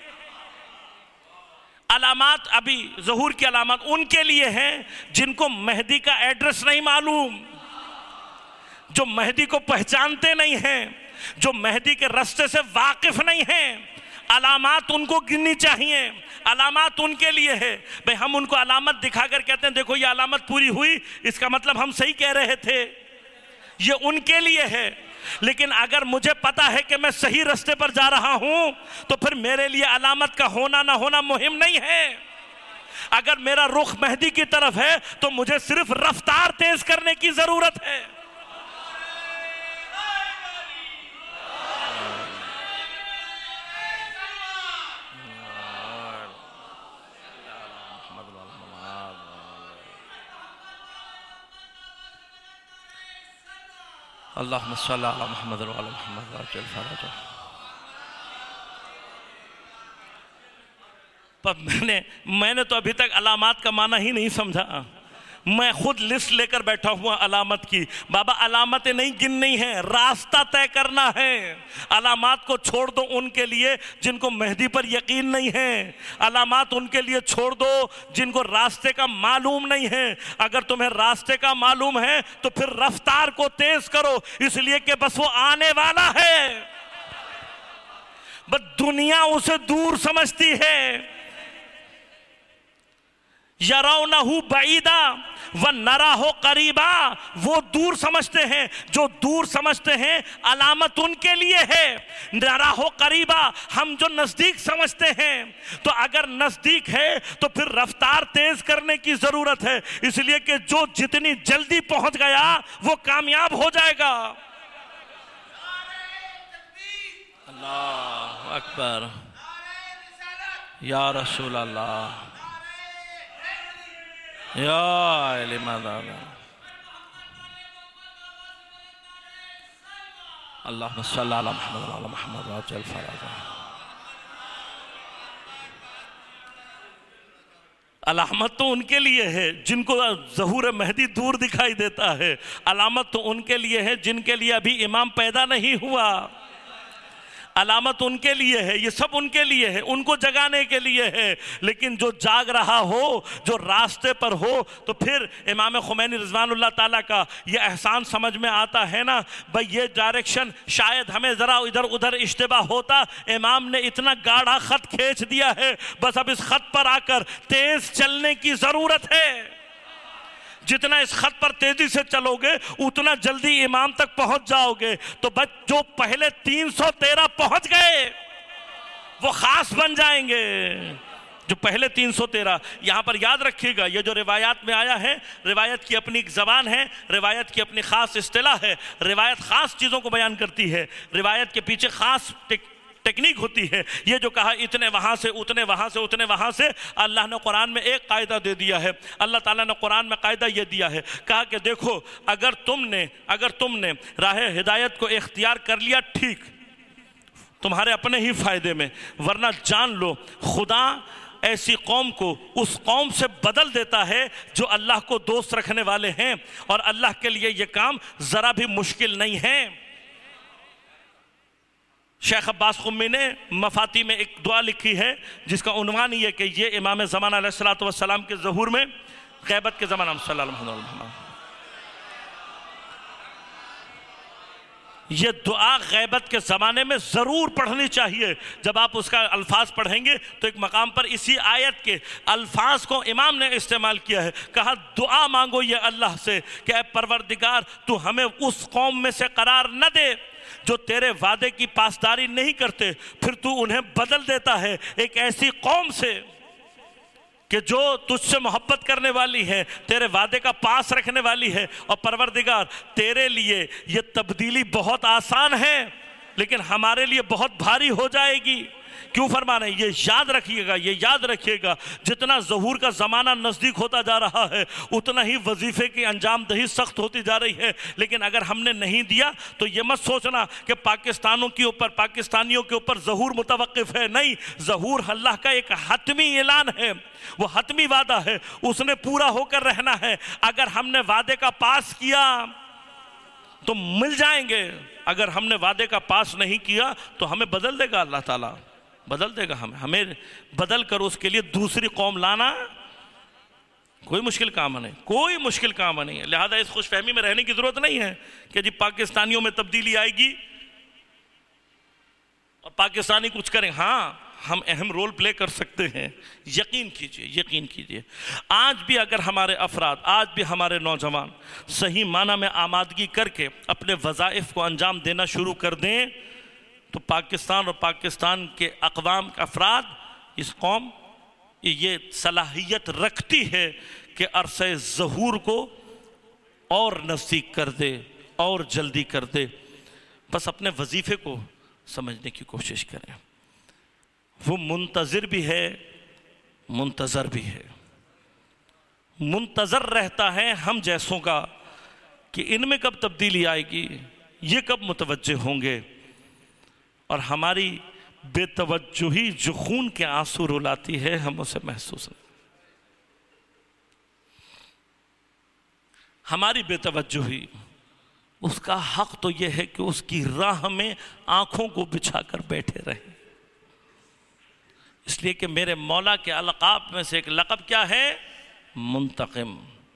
علامات ابھی ظہور کی علامات ان کے لیے ہیں جن کو مہدی کا ایڈریس نہیں معلوم، جو مہدی کو پہچانتے نہیں ہیں، جو مہدی کے راستے سے واقف نہیں ہیں. علامات ان کو گننی چاہیے، علامات ان کے لیے ہے. بھئی ہم ان کو علامت دکھا کر کہتے ہیں دیکھو یہ علامت پوری ہوئی، اس کا مطلب ہم صحیح کہہ رہے تھے. یہ ان کے لیے ہے. لیکن اگر مجھے پتا ہے کہ میں صحیح راستے پر جا رہا ہوں تو پھر میرے لیے علامت کا ہونا نہ ہونا مہم نہیں ہے. اگر میرا رخ مہدی کی طرف ہے تو مجھے صرف رفتار تیز کرنے کی ضرورت ہے. اللہم صلی علی محمد و علی محمد وعجل فرجہ. پر میں نے میں نے تو ابھی تک علامات کا معنی ہی نہیں سمجھا. میں خود لسٹ لے کر بیٹھا ہوا علامت کی. بابا علامتیں نہیں گننی ہیں، راستہ طے کرنا ہے. علامات کو چھوڑ دو ان کے لیے جن کو مہدی پر یقین نہیں ہے، علامات ان کے لیے چھوڑ دو جن کو راستے کا معلوم نہیں ہے. اگر تمہیں راستے کا معلوم ہے تو پھر رفتار کو تیز کرو، اس لیے کہ بس وہ آنے والا ہے. بس دنیا اسے دور سمجھتی ہے. یرونہ بعیدا ونراہ قریبا، وہ دور سمجھتے ہیں. جو دور سمجھتے ہیں علامت ان کے لیے ہے. نراہ قریبا، ہم جو نزدیک سمجھتے ہیں، تو اگر نزدیک ہے تو پھر رفتار تیز کرنے کی ضرورت ہے، اس لیے کہ جو جتنی جلدی پہنچ گیا وہ کامیاب ہو جائے گا. اللہ اکبر، یا رسول اللہ، یا علم دادا. اللہم صلی علی محمد و علی محمد وعجل فرجہ. علامت تو ان کے لیے ہے جن کو ظہور مہدی دور دکھائی دیتا ہے، علامت تو ان کے لیے ہے جن کے لیے ابھی امام پیدا نہیں ہوا، علامت ان کے لیے ہے، یہ سب ان کے لیے ہے، ان کو جگانے کے لیے ہے۔ لیکن جو جاگ رہا ہو، جو راستے پر ہو، تو پھر امام خمینی رضوان اللہ تعالیٰ کا یہ احسان سمجھ میں آتا ہے نا، بھئی یہ ڈائریکشن شاید ہمیں ذرا ادھر ادھر اشتباہ ہوتا، امام نے اتنا گاڑھا خط کھینچ دیا ہے، بس اب اس خط پر آ کر تیز چلنے کی ضرورت ہے۔ جتنا اس خط پر تیزی سے چلو گے اتنا جلدی امام تک پہنچ جاؤ گے۔ تو بچ جو پہلے تین سو تیرہ پہنچ گئے وہ خاص بن جائیں گے، جو پہلے تین سو تیرہ۔ یہاں پر یاد رکھیے گا، یہ جو روایات میں آیا ہے، روایت کی اپنی ایک زبان ہے، روایت کی اپنی خاص اصطلاح ہے، روایت خاص چیزوں کو بیان کرتی ہے، روایت کے پیچھے خاص ٹیک ٹیکنیک ہوتی ہے۔ یہ جو کہا اتنے وہاں سے اتنے وہاں سے اتنے وہاں سے، اللہ نے قرآن میں ایک قاعدہ دے دیا ہے، اللہ تعالیٰ نے قرآن میں قاعدہ یہ دیا ہے، کہا کہ دیکھو اگر تم نے اگر تم نے راہ ہدایت کو اختیار کر لیا ٹھیک، تمہارے اپنے ہی فائدے میں، ورنہ جان لو خدا ایسی قوم کو اس قوم سے بدل دیتا ہے جو اللہ کو دوست رکھنے والے ہیں، اور اللہ کے لیے یہ کام ذرا بھی مشکل نہیں ہے۔ شیخ عباس قمی نے مفاتی میں ایک دعا لکھی ہے جس کا عنوان یہ کہ یہ امام زمان علیہ السلام کے ظہور میں غیبت کے زمانہ صلی اللہ علیہ وسلم، یہ دعا غیبت کے زمانے میں ضرور پڑھنی چاہیے۔ جب آپ اس کا الفاظ پڑھیں گے تو ایک مقام پر اسی آیت کے الفاظ کو امام نے استعمال کیا ہے، کہا دعا مانگو یہ اللہ سے کہ اے پروردگار تو ہمیں اس قوم میں سے قرار نہ دے جو تیرے وعدے کی پاسداری نہیں کرتے، پھر تو انہیں بدل دیتا ہے ایک ایسی قوم سے کہ جو تجھ سے محبت کرنے والی ہے، تیرے وعدے کا پاس رکھنے والی ہے۔ اور پروردگار تیرے لیے یہ تبدیلی بہت آسان ہے لیکن ہمارے لیے بہت بھاری ہو جائے گی۔ کیوں فرمانا ہے؟ یہ یاد رکھیے گا، یہ یاد رکھیے گا جتنا ظہور کا زمانہ نزدیک ہوتا جا رہا ہے اتنا ہی وظیفے کی انجام دہی سخت ہوتی جا رہی ہے۔ لیکن اگر ہم نے نہیں دیا تو یہ مت سوچنا کہ پاکستانوں کے اوپر پاکستانیوں کے اوپر ظہور متوقف ہے، نہیں، ظہور اللہ کا ایک حتمی اعلان ہے، وہ حتمی وعدہ ہے، اس نے پورا ہو کر رہنا ہے۔ اگر ہم نے وعدے کا پاس کیا تو مل جائیں گے، اگر ہم نے وعدے کا پاس نہیں کیا تو ہمیں بدل دے گا، اللہ تعالیٰ بدل دے گا ہمیں ہمیں بدل کر اس کے لیے دوسری قوم لانا کوئی مشکل کام نہیں، کوئی مشکل کام نہیں ہے۔ لہذا اس خوش فہمی میں رہنے کی ضرورت نہیں ہے کہ جی پاکستانیوں میں تبدیلی آئے گی اور پاکستانی کچھ کریں۔ ہاں ہم اہم رول پلے کر سکتے ہیں، یقین کیجئے یقین کیجئے آج بھی اگر ہمارے افراد، آج بھی ہمارے نوجوان صحیح معنی میں آمادگی کر کے اپنے وظائف کو انجام دینا شروع کر دیں تو پاکستان اور پاکستان کے اقوام کے افراد، اس قوم یہ صلاحیت رکھتی ہے کہ عرصہ ظہور کو اور نزدیک کر دے اور جلدی کر دے۔ بس اپنے وظیفے کو سمجھنے کی کوشش کریں، وہ منتظر بھی ہے منتظر بھی ہے، منتظر رہتا ہے ہم جیسوں کا کہ ان میں کب تبدیلی آئے گی، یہ کب متوجہ ہوں گے، اور ہماری بے توجہی جو خون کے آنسو رلاتی ہے ہم اسے محسوس نہیں، ہماری بے توجہی اس کا حق تو یہ ہے کہ اس کی راہ میں آنکھوں کو بچھا کر بیٹھے رہیں، اس لیے کہ میرے مولا کے القاب میں سے ایک لقب کیا ہے؟ منتقم۔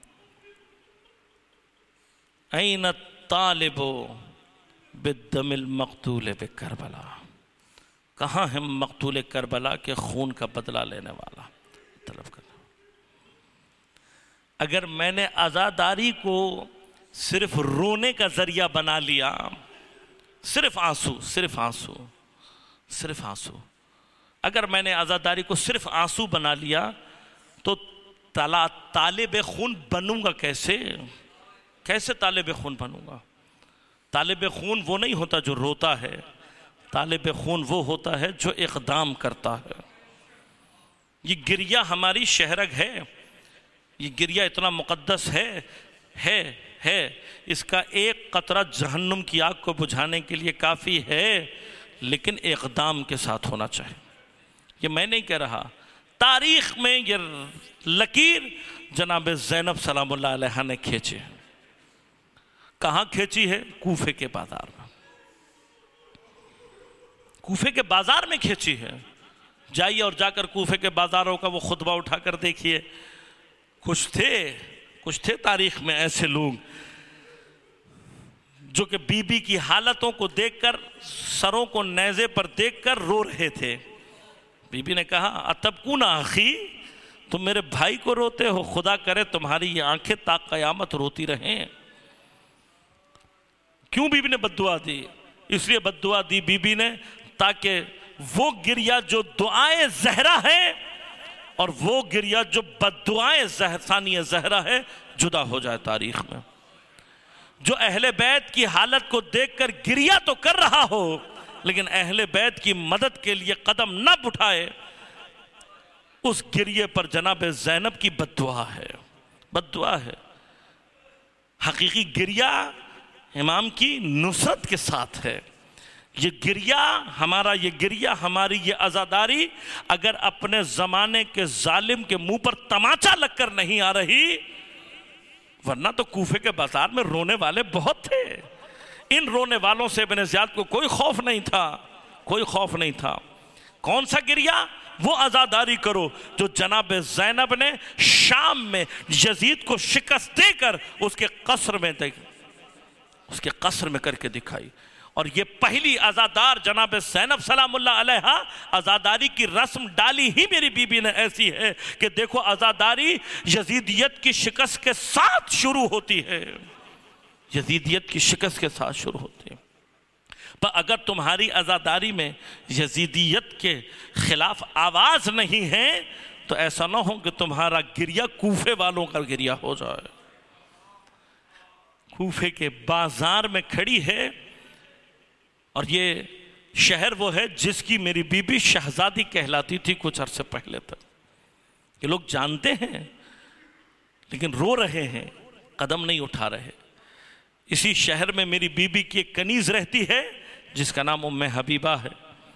این الطالب بالدم المقتول بکربلا، کہاں ہے مقتول کربلا کے خون کا بدلہ لینے والا؟ طلب کرنا۔ اگر میں نے عزاداری کو صرف رونے کا ذریعہ بنا لیا، صرف آنسو صرف آنسو صرف آنسو اگر میں نے عزاداری کو صرف آنسو بنا لیا تو طالب خون بنوں گا کیسے؟ کیسے طالب خون بنوں گا؟ طالب خون وہ نہیں ہوتا جو روتا ہے، طالب خون وہ ہوتا ہے جو اقدام کرتا ہے۔ یہ گریہ ہماری شہرگ ہے، یہ گریہ اتنا مقدس ہے ہے ہے اس کا ایک قطرہ جہنم کی آگ کو بجھانے کے لیے کافی ہے، لیکن اقدام کے ساتھ ہونا چاہیے۔ یہ میں نہیں کہہ رہا، تاریخ میں یہ لکیر جناب زینب سلام اللہ علیہ نے کھینچے. کہاں کھینچی ہے؟ کوفے کے بازار میں. کوفے کے بازار میں کھینچی ہے. جائیے اور جا کر کوفے کے بازاروں کا وہ خطبہ اٹھا کر دیکھیے. کچھ تھے کچھ تھے تاریخ میں ایسے لوگ جو کہ بی بی کی حالتوں کو دیکھ کر، سروں کو نیزے پر دیکھ کر رو رہے تھے. بی بی نے کہا اتبکون اخی، تم میرے بھائی کو روتے ہو، خدا کرے تمہاری یہ آنکھیں تا قیامت روتی رہیں. کیوں بی بی نے بد دعا دی؟ اس لیے بد دعا دی بی بی نے تاکہ وہ گریہ جو دعائے زہرا ہے اور وہ گریہ جو بد دعائے ثانی زہرا ہے جدا ہو جائے تاریخ میں. جو اہل بیت کی حالت کو دیکھ کر گریہ تو کر رہا ہو لیکن اہل بیت کی مدد کے لیے قدم نہ اٹھائے، اس گریہ پر جناب زینب کی بد دعا ہے. بد دعا ہے. حقیقی گریہ امام کی نصرت کے ساتھ ہے. یہ گریہ ہمارا یہ گریہ ہماری یہ عزاداری اگر اپنے زمانے کے ظالم کے منہ پر تماچا لگ کر نہیں آ رہی، ورنہ تو کوفے کے بازار میں رونے والے بہت تھے. ان رونے والوں سے ابن زیاد کو کوئی خوف نہیں تھا، کوئی خوف نہیں تھا. کون سا گریہ؟ وہ عزاداری کرو جو جناب زینب نے شام میں یزید کو شکست دے کر اس کے قصر میں دے اس کے قصر میں کر کے دکھائی. اور یہ پہلی عزادار جناب زینب سلام اللہ علیہ عزاداری کی رسم ڈالی ہی میری بی بی نے ایسی ہے کہ دیکھو عزاداری یزیدیت کی شکست کے ساتھ شروع ہوتی ہے. یزیدیت کی شکست کے ساتھ شروع ہوتی ہے. پر اگر تمہاری عزاداری میں یزیدیت کے خلاف آواز نہیں ہے تو ایسا نہ ہو کہ تمہارا گریہ کوفے والوں کا گریہ ہو جائے. کوفے کے بازار میں کھڑی ہے اور یہ شہر وہ ہے جس کی میری بی بی شہزادی کہلاتی تھی کچھ عرصے پہلے تک. یہ لوگ جانتے ہیں لیکن رو رہے ہیں، قدم نہیں اٹھا رہے. اسی شہر میں میری بی بی کی ایک کنیز رہتی ہے جس کا نام ام حبیبہ ہے.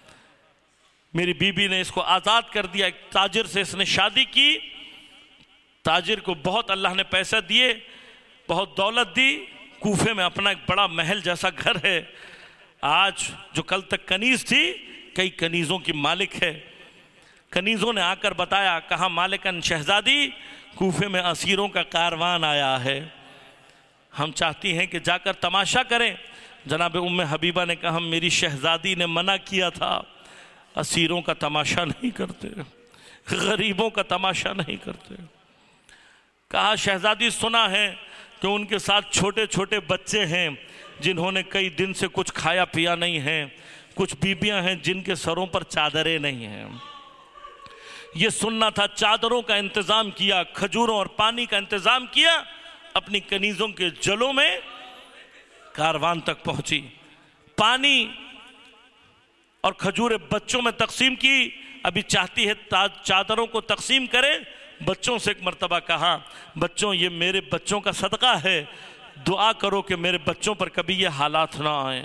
میری بی بی نے اس کو آزاد کر دیا. ایک تاجر سے اس نے شادی کی. تاجر کو بہت اللہ نے پیسہ دیے، بہت دولت دی. کوفے میں اپنا ایک بڑا محل جیسا گھر ہے. آج جو کل تک کنیز تھی کئی کنیزوں کی مالک ہے. کنیزوں نے آ کر بتایا، کہا مالکن شہزادی کوفے میں اسیروں کا کاروان آیا ہے، ہم چاہتی ہیں کہ جا کر تماشا کریں. جناب ام حبیبہ نے کہا میری شہزادی نے منع کیا تھا، اسیروں کا تماشا نہیں کرتے، غریبوں کا تماشا نہیں کرتے. کہا شہزادی سنا ہے کہ ان کے ساتھ چھوٹے چھوٹے بچے ہیں جنہوں نے کئی دن سے کچھ کھایا پیا نہیں ہے، کچھ بیبیاں ہیں جن کے سروں پر چادریں نہیں ہیں. یہ سننا تھا. چادروں کا انتظام کیا، کھجوروں اور پانی کا انتظام کیا. اپنی کنیزوں کے جلوں میں کاروان تک پہنچی. پانی اور کھجوریں بچوں میں تقسیم کی. ابھی چاہتی ہے چادروں کو تقسیم کرے. بچوں سے ایک مرتبہ کہا بچوں یہ میرے بچوں کا صدقہ ہے، دعا کرو کہ میرے بچوں پر کبھی یہ حالات نہ آئیں.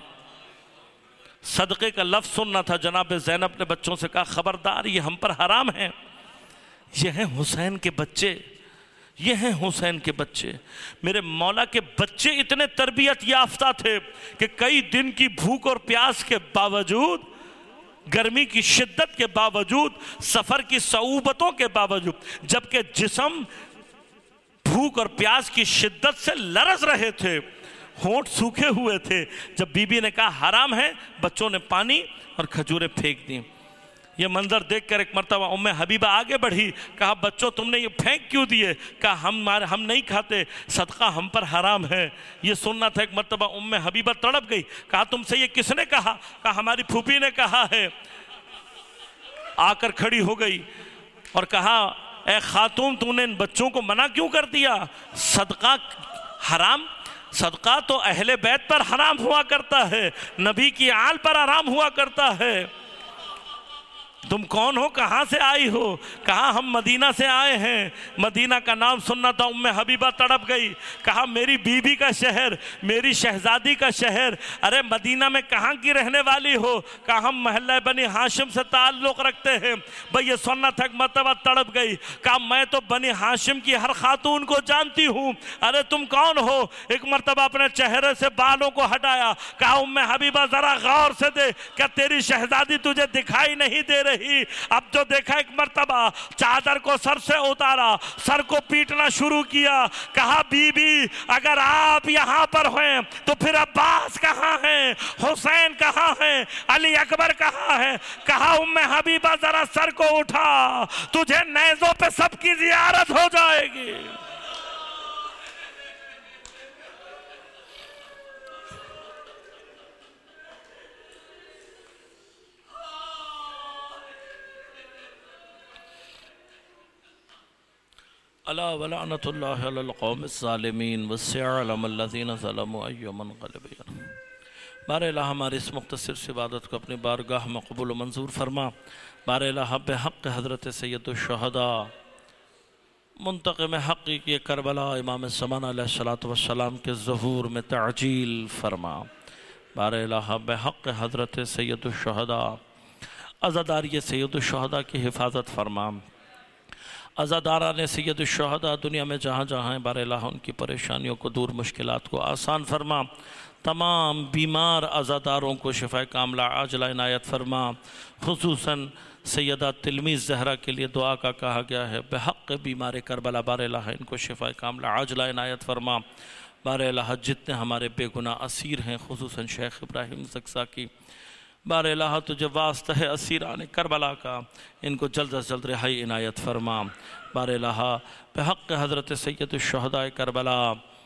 صدقے کا لفظ سننا تھا. جناب زینب نے بچوں سے کہا خبردار یہ ہم پر حرام ہے. یہ ہیں حسین کے بچے، یہ ہیں حسین کے بچے. میرے مولا کے بچے اتنے تربیت یافتہ تھے کہ کئی دن کی بھوک اور پیاس کے باوجود، گرمی کی شدت کے باوجود، سفر کی صعوبتوں کے باوجود، جبکہ جسم بھوک اور پیاس کی شدت سے لرز رہے تھے، ہونٹ سوکھے ہوئے تھے، جب بی بی نے کہا حرام ہے بچوں نے پانی اور کھجوریں پھینک دیں. یہ منظر دیکھ کر ایک مرتبہ ام حبیبہ آگے بڑھی. کہا بچوں تم نے یہ پھینک کیوں دیے؟ کہا ہم ہم نہیں کھاتے، صدقہ ہم پر حرام ہے. یہ سننا تھا. ایک مرتبہ ام حبیبہ تڑپ گئی. کہا تم سے یہ کس نے کہا؟ کہا ہماری پھوپھی نے کہا ہے. آ کر کھڑی ہو گئی اور کہا اے خاتون تم نے ان بچوں کو منع کیوں کر دیا؟ صدقہ حرام؟ صدقہ تو اہل بیت پر حرام ہوا کرتا ہے، نبی کی آل پر حرام ہوا کرتا ہے. تم کون ہو، کہاں سے آئی ہو؟ کہا ہم مدینہ سے آئے ہیں۔ مدینہ کا نام سننا تھا، ام حبیبہ تڑپ گئی۔ کہا میری بیوی کا شہر، میری شہزادی کا شہر، ارے مدینہ میں کہاں کی رہنے والی ہو؟ کہا ہم محلہ بنی ہاشم سے تعلق رکھتے ہیں۔ بھئی یہ سننا تھا، ایک مرتبہ تڑپ گئی۔ کہا میں تو بنی ہاشم کی ہر خاتون کو جانتی ہوں، ارے تم کون ہو؟ ایک مرتبہ اپنے چہرے سے بالوں کو ہٹایا۔ کہا ام حبیبہ ذرا غور سے دے، کیا تیری شہزادی تجھے دکھائی نہیں دے رہی؟ اب جو دیکھا، ایک مرتبہ چادر کو سر سے اتارا، سر کو پیٹنا شروع کیا۔ کہا بی بی اگر آپ یہاں پر ہیں تو پھر عباس کہاں ہیں، حسین کہاں ہیں، علی اکبر کہاں ہیں؟ کہا ام حبیبہ ذرا سر کو اٹھا، تجھے نیزوں پہ سب کی زیارت ہو جائے گی۔ الا ولعنت اللہ علی القوم الظالمین وسيعلم الذین ظلموا ای منقلب۔ بار الہ ہماری اس مختصر سی عبادت کو اپنی بارگاہ میں قبول و منظور فرما۔ بار الہ بحق حضرت سید الشہداء منتقم حقیقی کربلا امام زمان علیہ السلام کے ظہور میں تعجیل فرما۔ بار الہ بحق حضرت سید الشہداء عزاداری سید الشہداء کی حفاظت فرما۔ عزاداران سید الشہداء دنیا میں جہاں جہاں ہیں، بار الہ ان کی پریشانیوں کو دور، مشکلات کو آسان فرما۔ تمام بیمار عزاداروں کو شفا کاملہ عاجلہ عنایت فرما۔ خصوصاً سیدہ تلمیذ زہرہ کے لیے دعا کا کہا گیا ہے، بحق بیمار کربلا بار الہ ان کو شفا کاملہ عاجلہ عنایت فرما۔ بار الہ جتنے ہمارے بے گناہ اسیر ہیں، خصوصاً شیخ ابراہیم زکزاکی، بار الہ تجھے واسطہ ہے اسیران کربلا کا، ان کو جلد از جلد رہائی عنایت فرما۔ بار الہ بحق حضرت سید الشہداء کربلا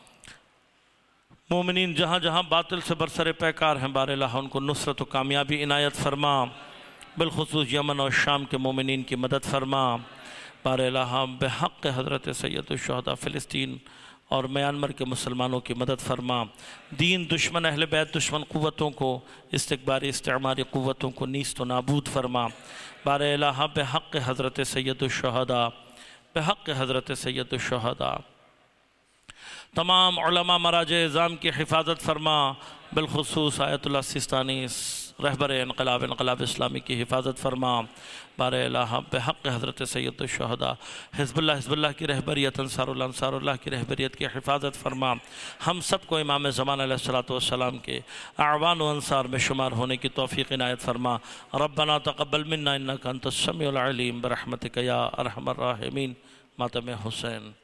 مومنین جہاں جہاں باطل سے برسر پیکار ہیں، بار الہ ان کو نصرت و کامیابی عنایت فرما۔ بالخصوص یمن اور شام کے مومنین کی مدد فرما۔ بار الہ بحق حضرت سید الشہداء فلسطین اور میانمار کے مسلمانوں کی مدد فرما۔ دین دشمن، اہل بیت دشمن قوتوں کو، استکباری استعماری قوتوں کو نیست و نابود فرما۔ بار الہ بحق حضرت سید الشہداء بحق حضرت سید الشہداء تمام علماء مراجع اعظام کی حفاظت فرما۔ بالخصوص آیت اللہ سیستانی رہبر انقلاب انقلاب اسلامی کی حفاظت فرما۔ بار الہ بحق حضرت سید الشہداء حزب اللہ حزب اللہ کی رہبریت، انصار اللہ انصار اللہ کی رہبریت کی حفاظت فرما۔ ہم سب کو امام زمان علیہ السلام کے اعوان و انصار میں شمار ہونے کی توفیق عنایت فرما۔ ربنا تقبل منا انک انت السمیع العلیم برحمتک یا ارحم الراحمین۔ ماتم حسین۔